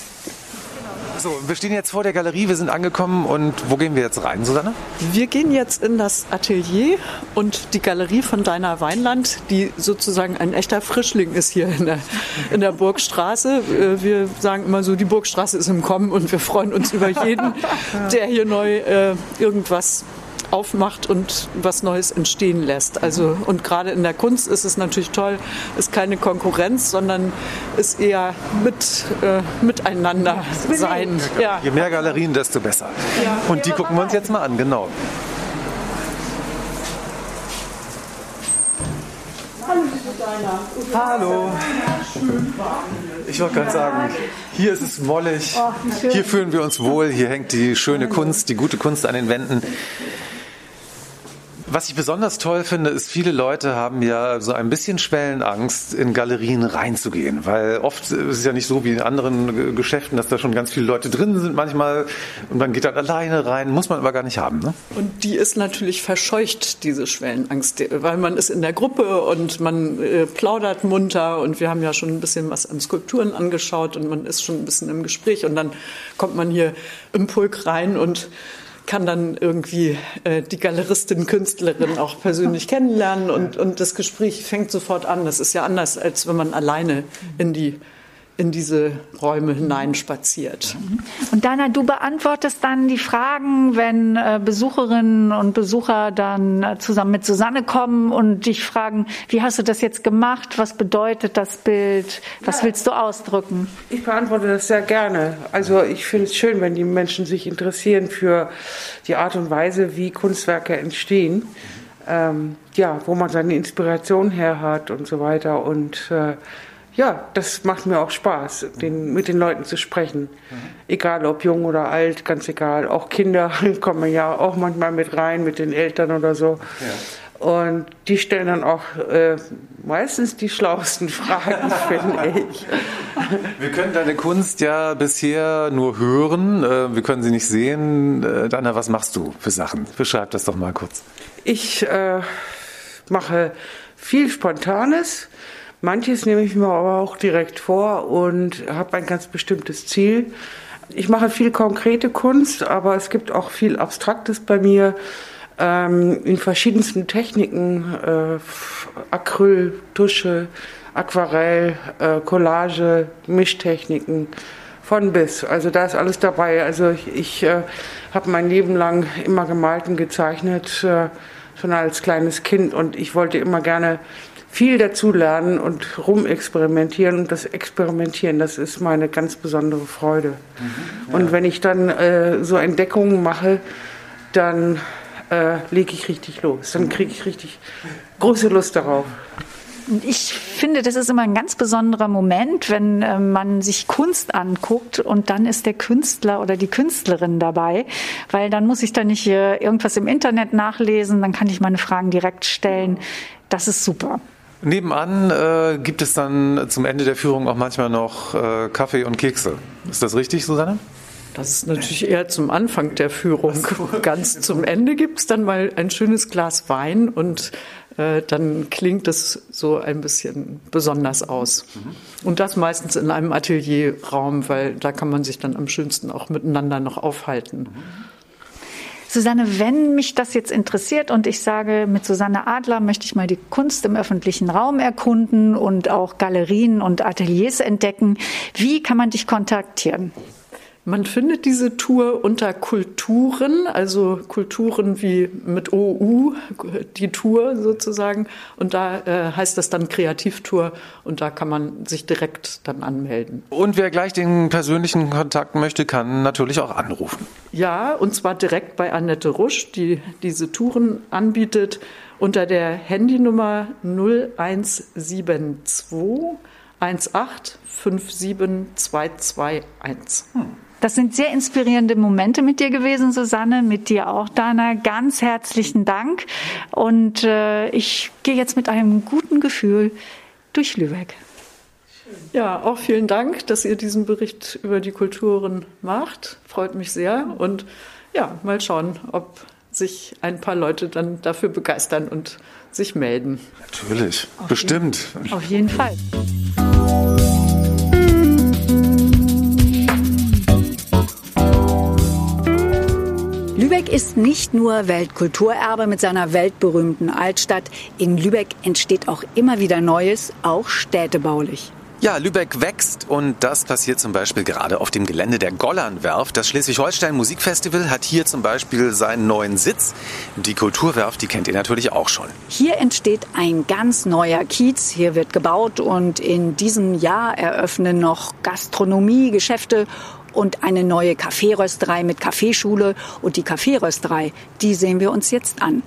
So, wir stehen jetzt vor der Galerie, wir sind angekommen, und wo gehen wir jetzt rein, Susanne? Wir gehen jetzt in das Atelier und die Galerie von Daina Weinland, die sozusagen ein echter Frischling ist hier in der, in der Burgstraße. Wir sagen immer so, die Burgstraße ist im Kommen, und wir freuen uns über jeden, der hier neu äh, irgendwas aufmacht und was Neues entstehen lässt. Also, und gerade in der Kunst ist es natürlich toll, ist keine Konkurrenz, sondern ist eher mit, äh, miteinander sein. Ja. Je mehr Galerien, desto besser. Ja. Und die gucken wir uns jetzt mal an, genau. Hallo. Ich wollte gerade sagen, hier ist es mollig, hier fühlen wir uns wohl, hier hängt die schöne Kunst, die gute Kunst an den Wänden. Was ich besonders toll finde, ist, viele Leute haben ja so ein bisschen Schwellenangst, in Galerien reinzugehen, weil oft ist es ja nicht so wie in anderen Geschäften, dass da schon ganz viele Leute drin sind manchmal und man geht dann alleine rein, muss man aber gar nicht haben, ne? Und die ist natürlich verscheucht, diese Schwellenangst, weil man ist in der Gruppe und man äh, plaudert munter und wir haben ja schon ein bisschen was an Skulpturen angeschaut und man ist schon ein bisschen im Gespräch und dann kommt man hier im Pulk rein und kann dann irgendwie äh, die Galeristin, Künstlerin auch persönlich kennenlernen und, und das Gespräch fängt sofort an. Das ist ja anders, als wenn man alleine in die in diese Räume hineinspaziert. Und Dana, du beantwortest dann die Fragen, wenn äh, Besucherinnen und Besucher dann äh, zusammen mit Susanne kommen und dich fragen, wie hast du das jetzt gemacht? Was bedeutet das Bild? Was ja. willst du ausdrücken? Ich beantworte das sehr gerne. Also ich finde es schön, wenn die Menschen sich interessieren für die Art und Weise, wie Kunstwerke entstehen. Ähm, ja, wo man seine Inspiration her hat und so weiter. Und äh, ja, das macht mir auch Spaß, den, mit den Leuten zu sprechen. Mhm. Egal ob jung oder alt, ganz egal. Auch Kinder kommen ja auch manchmal mit rein, mit den Eltern oder so. Ja. Und die stellen dann auch äh, meistens die schlauesten Fragen, finde ich. Wir können deine Kunst ja bisher nur hören. Äh, wir können sie nicht sehen. Äh, Dana, was machst du für Sachen? Beschreib das doch mal kurz. Ich äh, mache viel Spontanes. Manches nehme ich mir aber auch direkt vor und habe ein ganz bestimmtes Ziel. Ich mache viel konkrete Kunst, aber es gibt auch viel Abstraktes bei mir, ähm, in verschiedensten Techniken, äh, Acryl, Tusche, Aquarell, äh, Collage, Mischtechniken, von bis. Also da ist alles dabei. Also ich, ich äh, habe mein Leben lang immer gemalt und gezeichnet, äh, schon als kleines Kind und ich wollte immer gerne viel dazu lernen und rumexperimentieren und das Experimentieren, das ist meine ganz besondere Freude. Mhm, ja. Und wenn ich dann äh, so Entdeckungen mache, dann äh, lege ich richtig los, dann kriege ich richtig große Lust darauf. Ich finde, das ist immer ein ganz besonderer Moment, wenn äh, man sich Kunst anguckt und dann ist der Künstler oder die Künstlerin dabei, weil dann muss ich da nicht äh, irgendwas im Internet nachlesen, dann kann ich meine Fragen direkt stellen. Das ist super. Nebenan äh, gibt es dann zum Ende der Führung auch manchmal noch äh, Kaffee und Kekse. Ist das richtig, Susanne? Das ist natürlich eher zum Anfang der Führung. Ganz zum Ende gibt es dann mal ein schönes Glas Wein und äh, dann klingt es so ein bisschen besonders aus. Und das meistens in einem Atelierraum, weil da kann man sich dann am schönsten auch miteinander noch aufhalten. Susanne, wenn mich das jetzt interessiert und ich sage, mit Susanne Adler möchte ich mal die Kunst im öffentlichen Raum erkunden und auch Galerien und Ateliers entdecken, wie kann man dich kontaktieren? Man findet diese Tour unter Kulturen, also Kulturen wie mit O U, die Tour sozusagen. Und da äh, heißt das dann Kreativtour und da kann man sich direkt dann anmelden. Und wer gleich den persönlichen Kontakt möchte, kann natürlich auch anrufen. Ja, und zwar direkt bei Annette Rusch, die diese Touren anbietet, unter der Handynummer null eins sieben zwei eins acht fünf sieben zwei zwei eins. Hm. Das sind sehr inspirierende Momente mit dir gewesen, Susanne, mit dir auch, Dana. Ganz herzlichen Dank. Und äh, ich gehe jetzt mit einem guten Gefühl durch Lübeck. Ja, auch vielen Dank, dass ihr diesen Bericht über die Kulturen macht. Freut mich sehr. Und ja, mal schauen, ob sich ein paar Leute dann dafür begeistern und sich melden. Natürlich, auf bestimmt. Jeden, auf jeden Fall. Lübeck ist nicht nur Weltkulturerbe mit seiner weltberühmten Altstadt. In Lübeck entsteht auch immer wieder Neues, auch städtebaulich. Ja, Lübeck wächst und das passiert zum Beispiel gerade auf dem Gelände der Gollernwerft. Das Schleswig-Holstein Musikfestival hat hier zum Beispiel seinen neuen Sitz. Die Kulturwerft, die kennt ihr natürlich auch schon. Hier entsteht ein ganz neuer Kiez. Hier wird gebaut und in diesem Jahr eröffnen noch Gastronomie, Geschäfte und eine neue Kaffeerösterei mit Kaffeeschule. Und die Kaffeerösterei, die sehen wir uns jetzt an.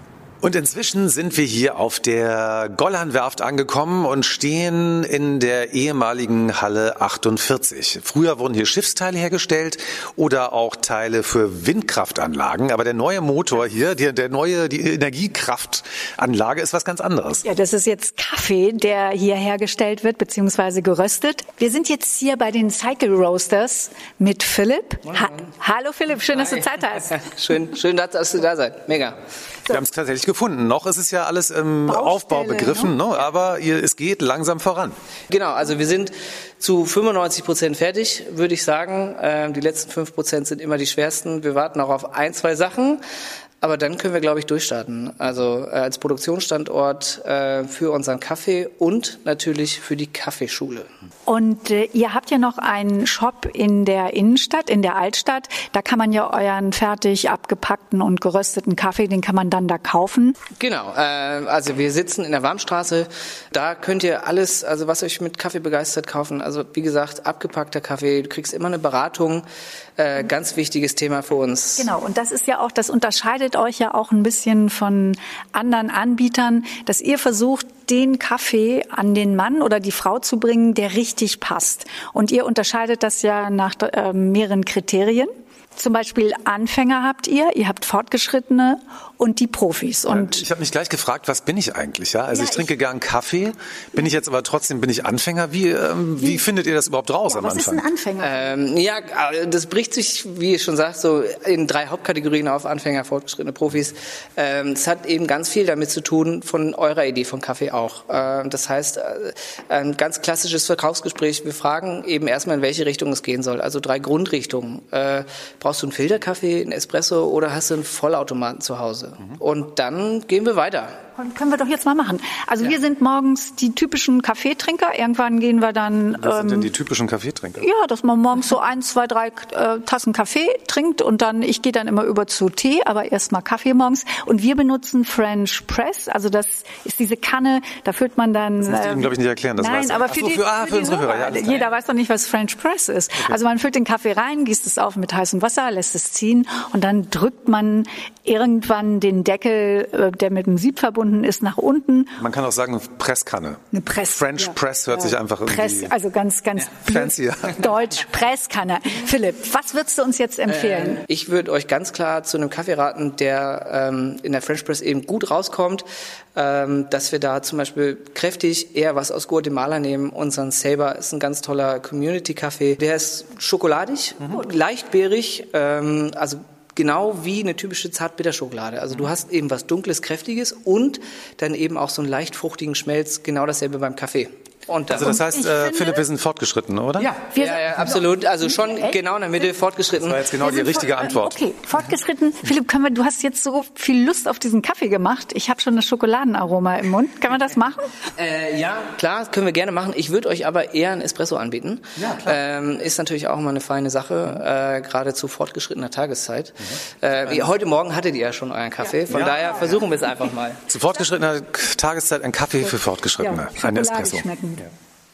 Und inzwischen sind wir hier auf der Gollernwerft angekommen und stehen in der ehemaligen Halle achtundvierzig. Früher wurden hier Schiffsteile hergestellt oder auch Teile für Windkraftanlagen. Aber der neue Motor hier, die, der neue, die Energiekraftanlage ist was ganz anderes. Ja, das ist jetzt Kaffee, der hier hergestellt wird, beziehungsweise geröstet. Wir sind jetzt hier bei den Cycle Roasters mit Philipp. Ha- Hallo Philipp, schön, dass du Zeit hast. schön, schön, dass du da seid. Mega. Wir haben es tatsächlich gefunden. Noch ist es ja alles im Aufbau begriffen, ne? Aber ihr, es geht langsam voran. Genau, also wir sind zu fünfundneunzig Prozent fertig, würde ich sagen. Ähm, die letzten fünf Prozent sind immer die schwersten. Wir warten auch auf ein, zwei Sachen. Aber dann können wir, glaube ich, durchstarten. Also äh, als Produktionsstandort äh, für unseren Kaffee und natürlich für die Kaffeeschule. Und äh, ihr habt ja noch einen Shop in der Innenstadt, in der Altstadt. Da kann man ja euren fertig abgepackten und gerösteten Kaffee, den kann man dann da kaufen. Genau, äh, also wir sitzen in der Warmstraße. Da könnt ihr alles, also was euch mit Kaffee begeistert, kaufen. Also wie gesagt, abgepackter Kaffee. Du kriegst immer eine Beratung. Äh, ganz wichtiges Thema für uns. Genau, und das ist ja auch, das unterscheidet euch ja auch ein bisschen von anderen Anbietern, dass ihr versucht, den Kaffee an den Mann oder die Frau zu bringen, der richtig passt. Und ihr unterscheidet das ja nach äh, mehreren Kriterien. Zum Beispiel Anfänger habt ihr, ihr habt Fortgeschrittene und die Profis. Und ich habe mich gleich gefragt, was bin ich eigentlich? Ja, also ja, ich trinke ich, gern Kaffee, bin ich jetzt aber trotzdem bin ich Anfänger. Wie ähm, wie findet ihr das überhaupt raus ja, am was Anfang? Was ist ein Anfänger? Ähm, ja, das bricht sich, wie ich schon sagte, so in drei Hauptkategorien auf: Anfänger, Fortgeschrittene, Profis. Ähm, das hat eben ganz viel damit zu tun, von eurer Idee von Kaffee auch. Ähm, das heißt, äh, ein ganz klassisches Verkaufsgespräch. Wir fragen eben erstmal, in welche Richtung es gehen soll. Also drei Grundrichtungen. Äh, brauchst du einen Filterkaffee, einen Espresso oder hast du einen Vollautomaten zu Hause? Mhm. Und dann gehen wir weiter. Können wir doch jetzt mal machen. Also ja. Wir sind morgens die typischen Kaffeetrinker. Irgendwann gehen wir dann... Was sind ähm, denn die typischen Kaffeetrinker? Ja, dass man morgens so ein, zwei, drei äh, Tassen Kaffee trinkt und dann, ich gehe dann immer über zu Tee, aber erst mal Kaffee morgens. Und wir benutzen French Press, also das ist diese Kanne, da füllt man dann... Das musst du ihm, glaube ich, nicht erklären. Das nein, weiß aber Ach für, so, die, für, ah, für, für unsere Hörer. Hörer. Ja, jeder weiß doch nicht, was French Press ist. Okay. Also man füllt den Kaffee rein, gießt es auf mit heißem Wasser, lässt es ziehen und dann drückt man irgendwann den Deckel, der mit dem Sieb verbunden ist, nach unten. Man kann auch sagen, Presskanne. Eine Press. French ja. Press hört ja. sich einfach irgendwie... Press, also ganz, ganz ja. fancy. Deutsch, Presskanne. Philipp, was würdest du uns jetzt empfehlen? Äh, ich würde euch ganz klar zu einem Kaffee raten, der ähm, in der French Press eben gut rauskommt, ähm, dass wir da zum Beispiel kräftig eher was aus Guatemala nehmen. Unseren Saber ist ein ganz toller Community-Kaffee. Der ist schokoladig, mhm. leicht beerig, ähm, also genau wie eine typische Zartbitterschokolade. Also du hast eben was Dunkles, Kräftiges und dann eben auch so einen leicht fruchtigen Schmelz. Genau dasselbe beim Kaffee. Und also das heißt, äh, Philipp, wir sind fortgeschritten, oder? Ja, ja, ja, absolut. Also schon genau in der Mitte fortgeschritten. Das war jetzt genau die richtige Antwort. Okay, fortgeschritten. Philipp, können wir, du hast jetzt so viel Lust auf diesen Kaffee gemacht. Ich habe schon das Schokoladenaroma im Mund. Können wir das machen? Äh, ja, klar, können wir gerne machen. Ich würde euch aber eher einen Espresso anbieten. Ja, klar. Ähm, ist natürlich auch immer eine feine Sache, äh, gerade zu fortgeschrittener Tageszeit. Mhm. Äh, heute Morgen hattet ihr ja schon euren Kaffee, von ja. daher ja. versuchen wir es einfach mal. Zu fortgeschrittener Tageszeit ein Kaffee für Fortgeschrittene, ja, ein Espresso. Schmecken. Ja.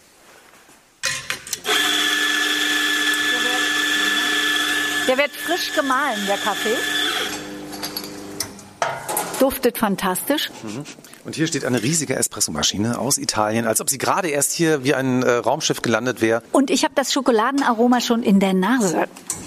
Der wird frisch gemahlen, der Kaffee. Duftet fantastisch. Mhm. Und hier steht eine riesige Espressomaschine aus Italien, als ob sie gerade erst hier wie ein äh, Raumschiff gelandet wäre. Und ich habe das Schokoladenaroma schon in der Nase.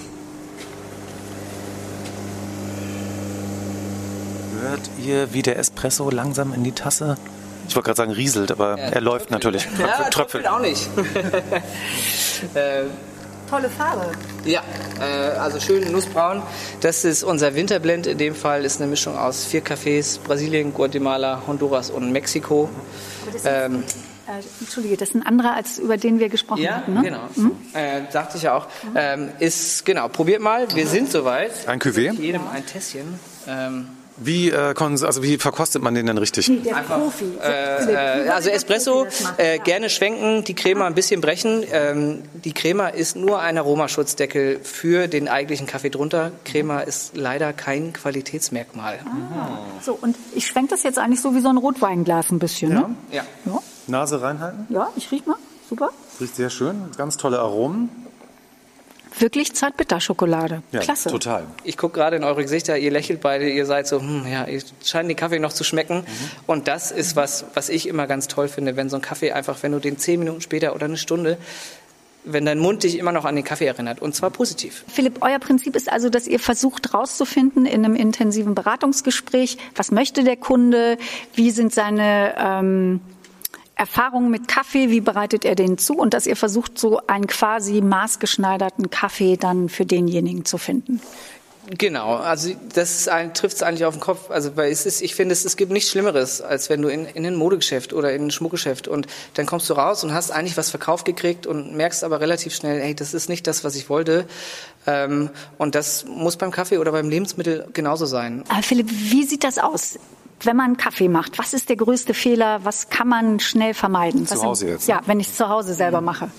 Hört ihr, wie der Espresso langsam in die Tasse... Ich wollte gerade sagen rieselt, aber ja, er läuft tröpfelt. natürlich. Ja, tröpfelt auch nicht. äh, Tolle Farbe. Ja, äh, also schön nussbraun. Das ist unser Winterblend. In dem Fall ist eine Mischung aus vier Kaffees: Brasilien, Guatemala, Honduras und Mexiko. Ähm, äh, Entschuldige, das ist ein anderer, als über den wir gesprochen ja, hatten, ne? Genau. Mhm. Äh, sagte ich ja auch. Ähm, ist, genau, probiert mal. Wir sind soweit. Ein Cuvée? Jedem ein Tässchen. Ähm, Wie, äh, also wie verkostet man den denn richtig? Nee, der Einfach, Profi. Äh, äh, also Espresso, äh, gerne schwenken, die Crema ein bisschen brechen. Ähm, die Crema ist nur ein Aromaschutzdeckel für den eigentlichen Kaffee drunter. Crema ist leider kein Qualitätsmerkmal. Ah. So, und ich schwenke das jetzt eigentlich so wie so ein Rotweinglas ein bisschen, ne? Ja. ja. Nase reinhalten? Ja, ich riech mal. Super. Riecht sehr schön. Ganz tolle Aromen. wirklich Zartbitterschokolade. Ja, Klasse. Total. Ich gucke gerade in eure Gesichter, ihr lächelt beide, ihr seid so, hm, ja, ihr scheint den Kaffee noch zu schmecken. Mhm. Und das ist was, was ich immer ganz toll finde, wenn so ein Kaffee einfach, wenn du den zehn Minuten später oder eine Stunde, wenn dein Mund dich immer noch an den Kaffee erinnert, und zwar positiv. Philipp, euer Prinzip ist also, dass ihr versucht rauszufinden in einem intensiven Beratungsgespräch, was möchte der Kunde, wie sind seine ähm, Erfahrungen mit Kaffee, wie bereitet er den zu, und dass ihr versucht, so einen quasi maßgeschneiderten Kaffee dann für denjenigen zu finden. Genau, also das trifft es eigentlich auf den Kopf. Also weil es ist, ich finde, es, es gibt nichts Schlimmeres, als wenn du in, in ein Modegeschäft oder in ein Schmuckgeschäft und dann kommst du raus und hast eigentlich was verkauft gekriegt und merkst aber relativ schnell, hey, das ist nicht das, was ich wollte. Ähm, und das muss beim Kaffee oder beim Lebensmittel genauso sein. Aber Philipp, wie sieht das aus? Wenn man Kaffee macht, was ist der größte Fehler? Was kann man schnell vermeiden? Zu was Hause sind, jetzt? Ja, wenn ich es zu Hause selber mache.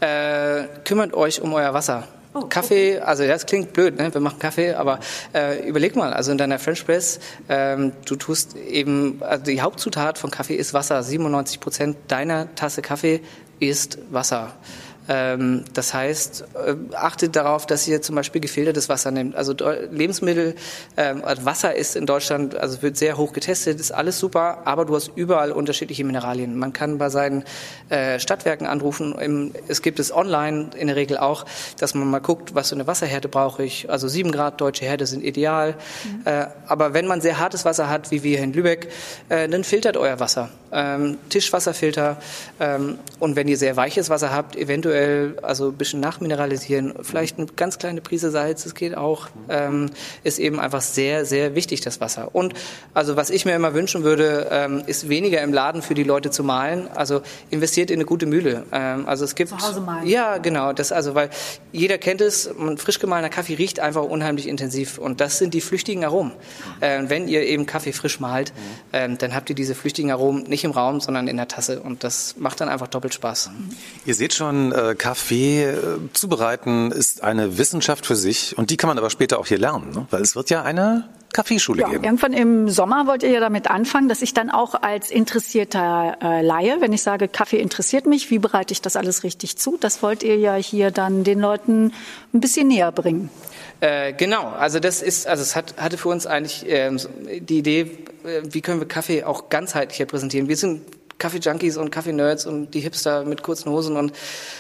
Äh, kümmert euch um euer Wasser. Oh, Kaffee, also das klingt blöd, ne? Wir machen Kaffee, aber äh, überleg mal, also in deiner French Press, ähm, du tust eben, also die Hauptzutat von Kaffee ist Wasser. siebenundneunzig Prozent deiner Tasse Kaffee ist Wasser. Ähm, das heißt, äh, achtet darauf, dass ihr zum Beispiel gefiltertes Wasser nehmt. Also Lebensmittel, ähm, Wasser ist in Deutschland, also wird sehr hoch getestet, ist alles super, aber du hast überall unterschiedliche Mineralien. Man kann bei seinen äh, Stadtwerken anrufen. Im, es gibt es online in der Regel auch, dass man mal guckt, was für eine Wasserhärte brauche ich. Also sieben Grad deutsche Härte sind ideal. Mhm. Äh, aber wenn man sehr hartes Wasser hat, wie wir hier in Lübeck, äh, dann filtert euer Wasser. Ähm, Tischwasserfilter. Ähm, und wenn ihr sehr weiches Wasser habt, eventuell also ein bisschen nachmineralisieren, vielleicht eine ganz kleine Prise Salz, das geht auch, ähm, ist eben einfach sehr, sehr wichtig, das Wasser. Und also was ich mir immer wünschen würde, ähm, ist weniger im Laden für die Leute zu mahlen, also investiert in eine gute Mühle. Ähm, also es gibt... Zu Hause mahlen. Ja, genau, das also, weil jeder kennt es, ein frisch gemahlener Kaffee riecht einfach unheimlich intensiv und das sind die flüchtigen Aromen. Ähm, wenn ihr eben Kaffee frisch mahlt, ähm, dann habt ihr diese flüchtigen Aromen nicht im Raum, sondern in der Tasse und das macht dann einfach doppelt Spaß. Ihr seht schon, äh, Kaffee äh, zubereiten ist eine Wissenschaft für sich und die kann man aber später auch hier lernen, ne? Weil es wird ja eine Kaffeeschule Ja, geben. irgendwann im Sommer wollt ihr ja damit anfangen, dass ich dann auch als interessierter äh, Laie, wenn ich sage, Kaffee interessiert mich, wie bereite ich das alles richtig zu, das wollt ihr ja hier dann den Leuten ein bisschen näher bringen. Äh, genau, also das ist, also es hat, hatte für uns eigentlich ähm, die Idee, äh, wie können wir Kaffee auch ganzheitlicher präsentieren. Wir sind Kaffee-Junkies und Kaffee-Nerds und die Hipster mit kurzen Hosen und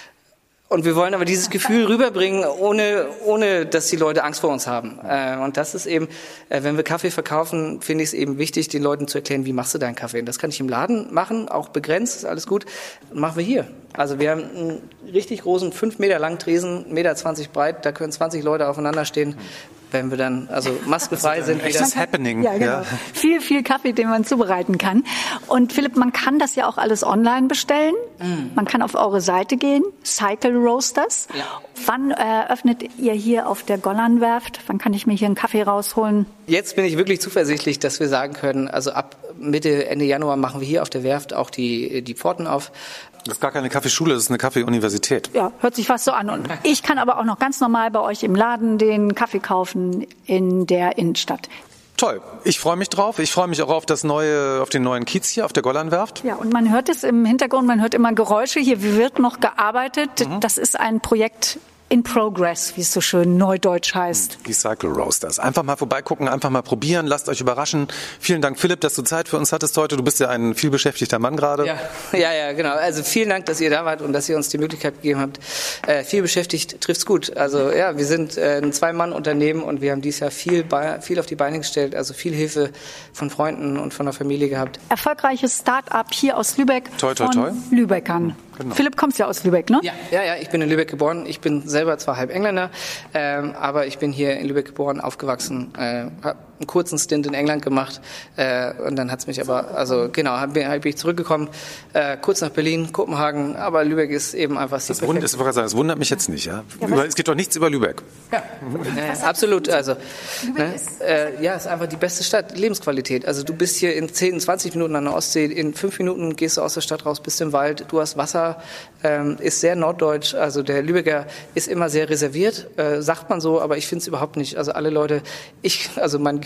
Und wir wollen aber dieses Gefühl rüberbringen, ohne, ohne dass die Leute Angst vor uns haben. Äh, und das ist eben, äh, wenn wir Kaffee verkaufen, finde ich es eben wichtig, den Leuten zu erklären, wie machst du deinen Kaffee. Und das kann ich im Laden machen, auch begrenzt, ist alles gut. Und machen wir hier. Also wir haben einen richtig großen, fünf Meter langen Tresen, eins Meter zwanzig breit, da können zwanzig Leute aufeinander stehen. Wenn wir dann also maskenfrei sind. Wieder. Das Happening. Ja, genau. Ja. Viel, viel Kaffee, den man zubereiten kann. Und Philipp, man kann das ja auch alles online bestellen. Mm. Man kann auf eure Seite gehen, Cycle Roasters. Ja. Wann äh, öffnet ihr hier auf der Gollanwerft? Wann kann ich mir hier einen Kaffee rausholen? Jetzt bin ich wirklich zuversichtlich, dass wir sagen können, also ab Mitte, Ende Januar machen wir hier auf der Werft auch die, die Pforten auf. Das ist gar keine Kaffeeschule, das ist eine Kaffeeuniversität. Ja, hört sich fast so an. Und ich kann aber auch noch ganz normal bei euch im Laden den Kaffee kaufen in der Innenstadt. Toll, ich freue mich drauf. Ich freue mich auch auf das neue, auf den neuen Kiez hier auf der Gollanwerft. Ja, und man hört es im Hintergrund, man hört immer Geräusche. Hier wird noch gearbeitet. Mhm. Das ist ein Projekt in progress, wie es so schön neudeutsch heißt. Die Cycle Roasters. Einfach mal vorbeigucken, einfach mal probieren, lasst euch überraschen. Vielen Dank, Philipp, dass du Zeit für uns hattest heute. Du bist ja ein vielbeschäftigter Mann gerade. Ja, ja, ja, genau. Also vielen Dank, dass ihr da wart und dass ihr uns die Möglichkeit gegeben habt. Äh, viel beschäftigt trifft's gut. Also ja, wir sind äh, ein Zwei-Mann-Unternehmen und wir haben dieses Jahr viel, viel auf die Beine gestellt, also viel Hilfe von Freunden und von der Familie gehabt. Erfolgreiches Start-up hier aus Lübeck. Toi, toi, toi. Von Lübeckern. Genau. Philipp, kommst ja aus Lübeck, ne? Ja, ja, ja, ich bin in Lübeck geboren. Ich bin selber zwar halb Engländer, ähm, aber ich bin hier in Lübeck geboren, aufgewachsen, äh, habe einen kurzen Stint in England gemacht äh, und dann hat's mich aber, also genau, hab, hab ich zurückgekommen, äh, kurz nach Berlin, Kopenhagen, aber Lübeck ist eben einfach das, wund, das, das wundert mich jetzt nicht, ja? ja es geht doch nichts über Lübeck. Ja, äh, absolut, also ne, äh, ja, ist einfach die beste Stadt, Lebensqualität. Also du bist hier in zehn, zwanzig Minuten an der Ostsee, in fünf Minuten gehst du aus der Stadt raus, bist im Wald, du hast Wasser, ähm, ist sehr norddeutsch, also der Lübecker ist immer sehr reserviert, äh, sagt man so, aber ich finde es überhaupt nicht. Also alle Leute, ich, also mein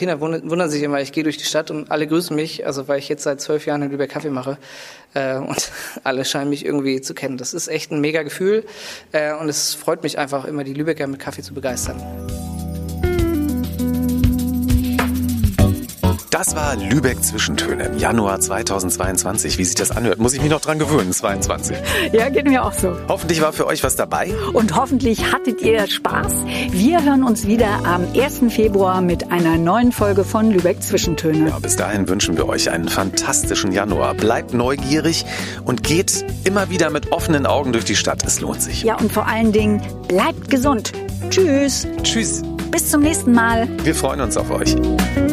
Kinder wundern, wundern sich immer, ich gehe durch die Stadt und alle grüßen mich, also weil ich jetzt seit zwölf Jahren in Lübeck Kaffee mache. Äh, und alle scheinen mich irgendwie zu kennen. Das ist echt ein mega Gefühl äh, und es freut mich einfach immer, die Lübecker mit Kaffee zu begeistern. Das war Lübeck Zwischentöne im Januar zweitausendzweiundzwanzig. Wie sich das anhört, muss ich mich noch dran gewöhnen, zweiundzwanzig. Ja, geht mir auch so. Hoffentlich war für euch was dabei. Und hoffentlich hattet ihr Spaß. Wir hören uns wieder am ersten Februar mit einer neuen Folge von Lübeck Zwischentöne. Ja, bis dahin wünschen wir euch einen fantastischen Januar. Bleibt neugierig und geht immer wieder mit offenen Augen durch die Stadt. Es lohnt sich. Ja, und vor allen Dingen, bleibt gesund. Tschüss. Tschüss. Bis zum nächsten Mal. Wir freuen uns auf euch.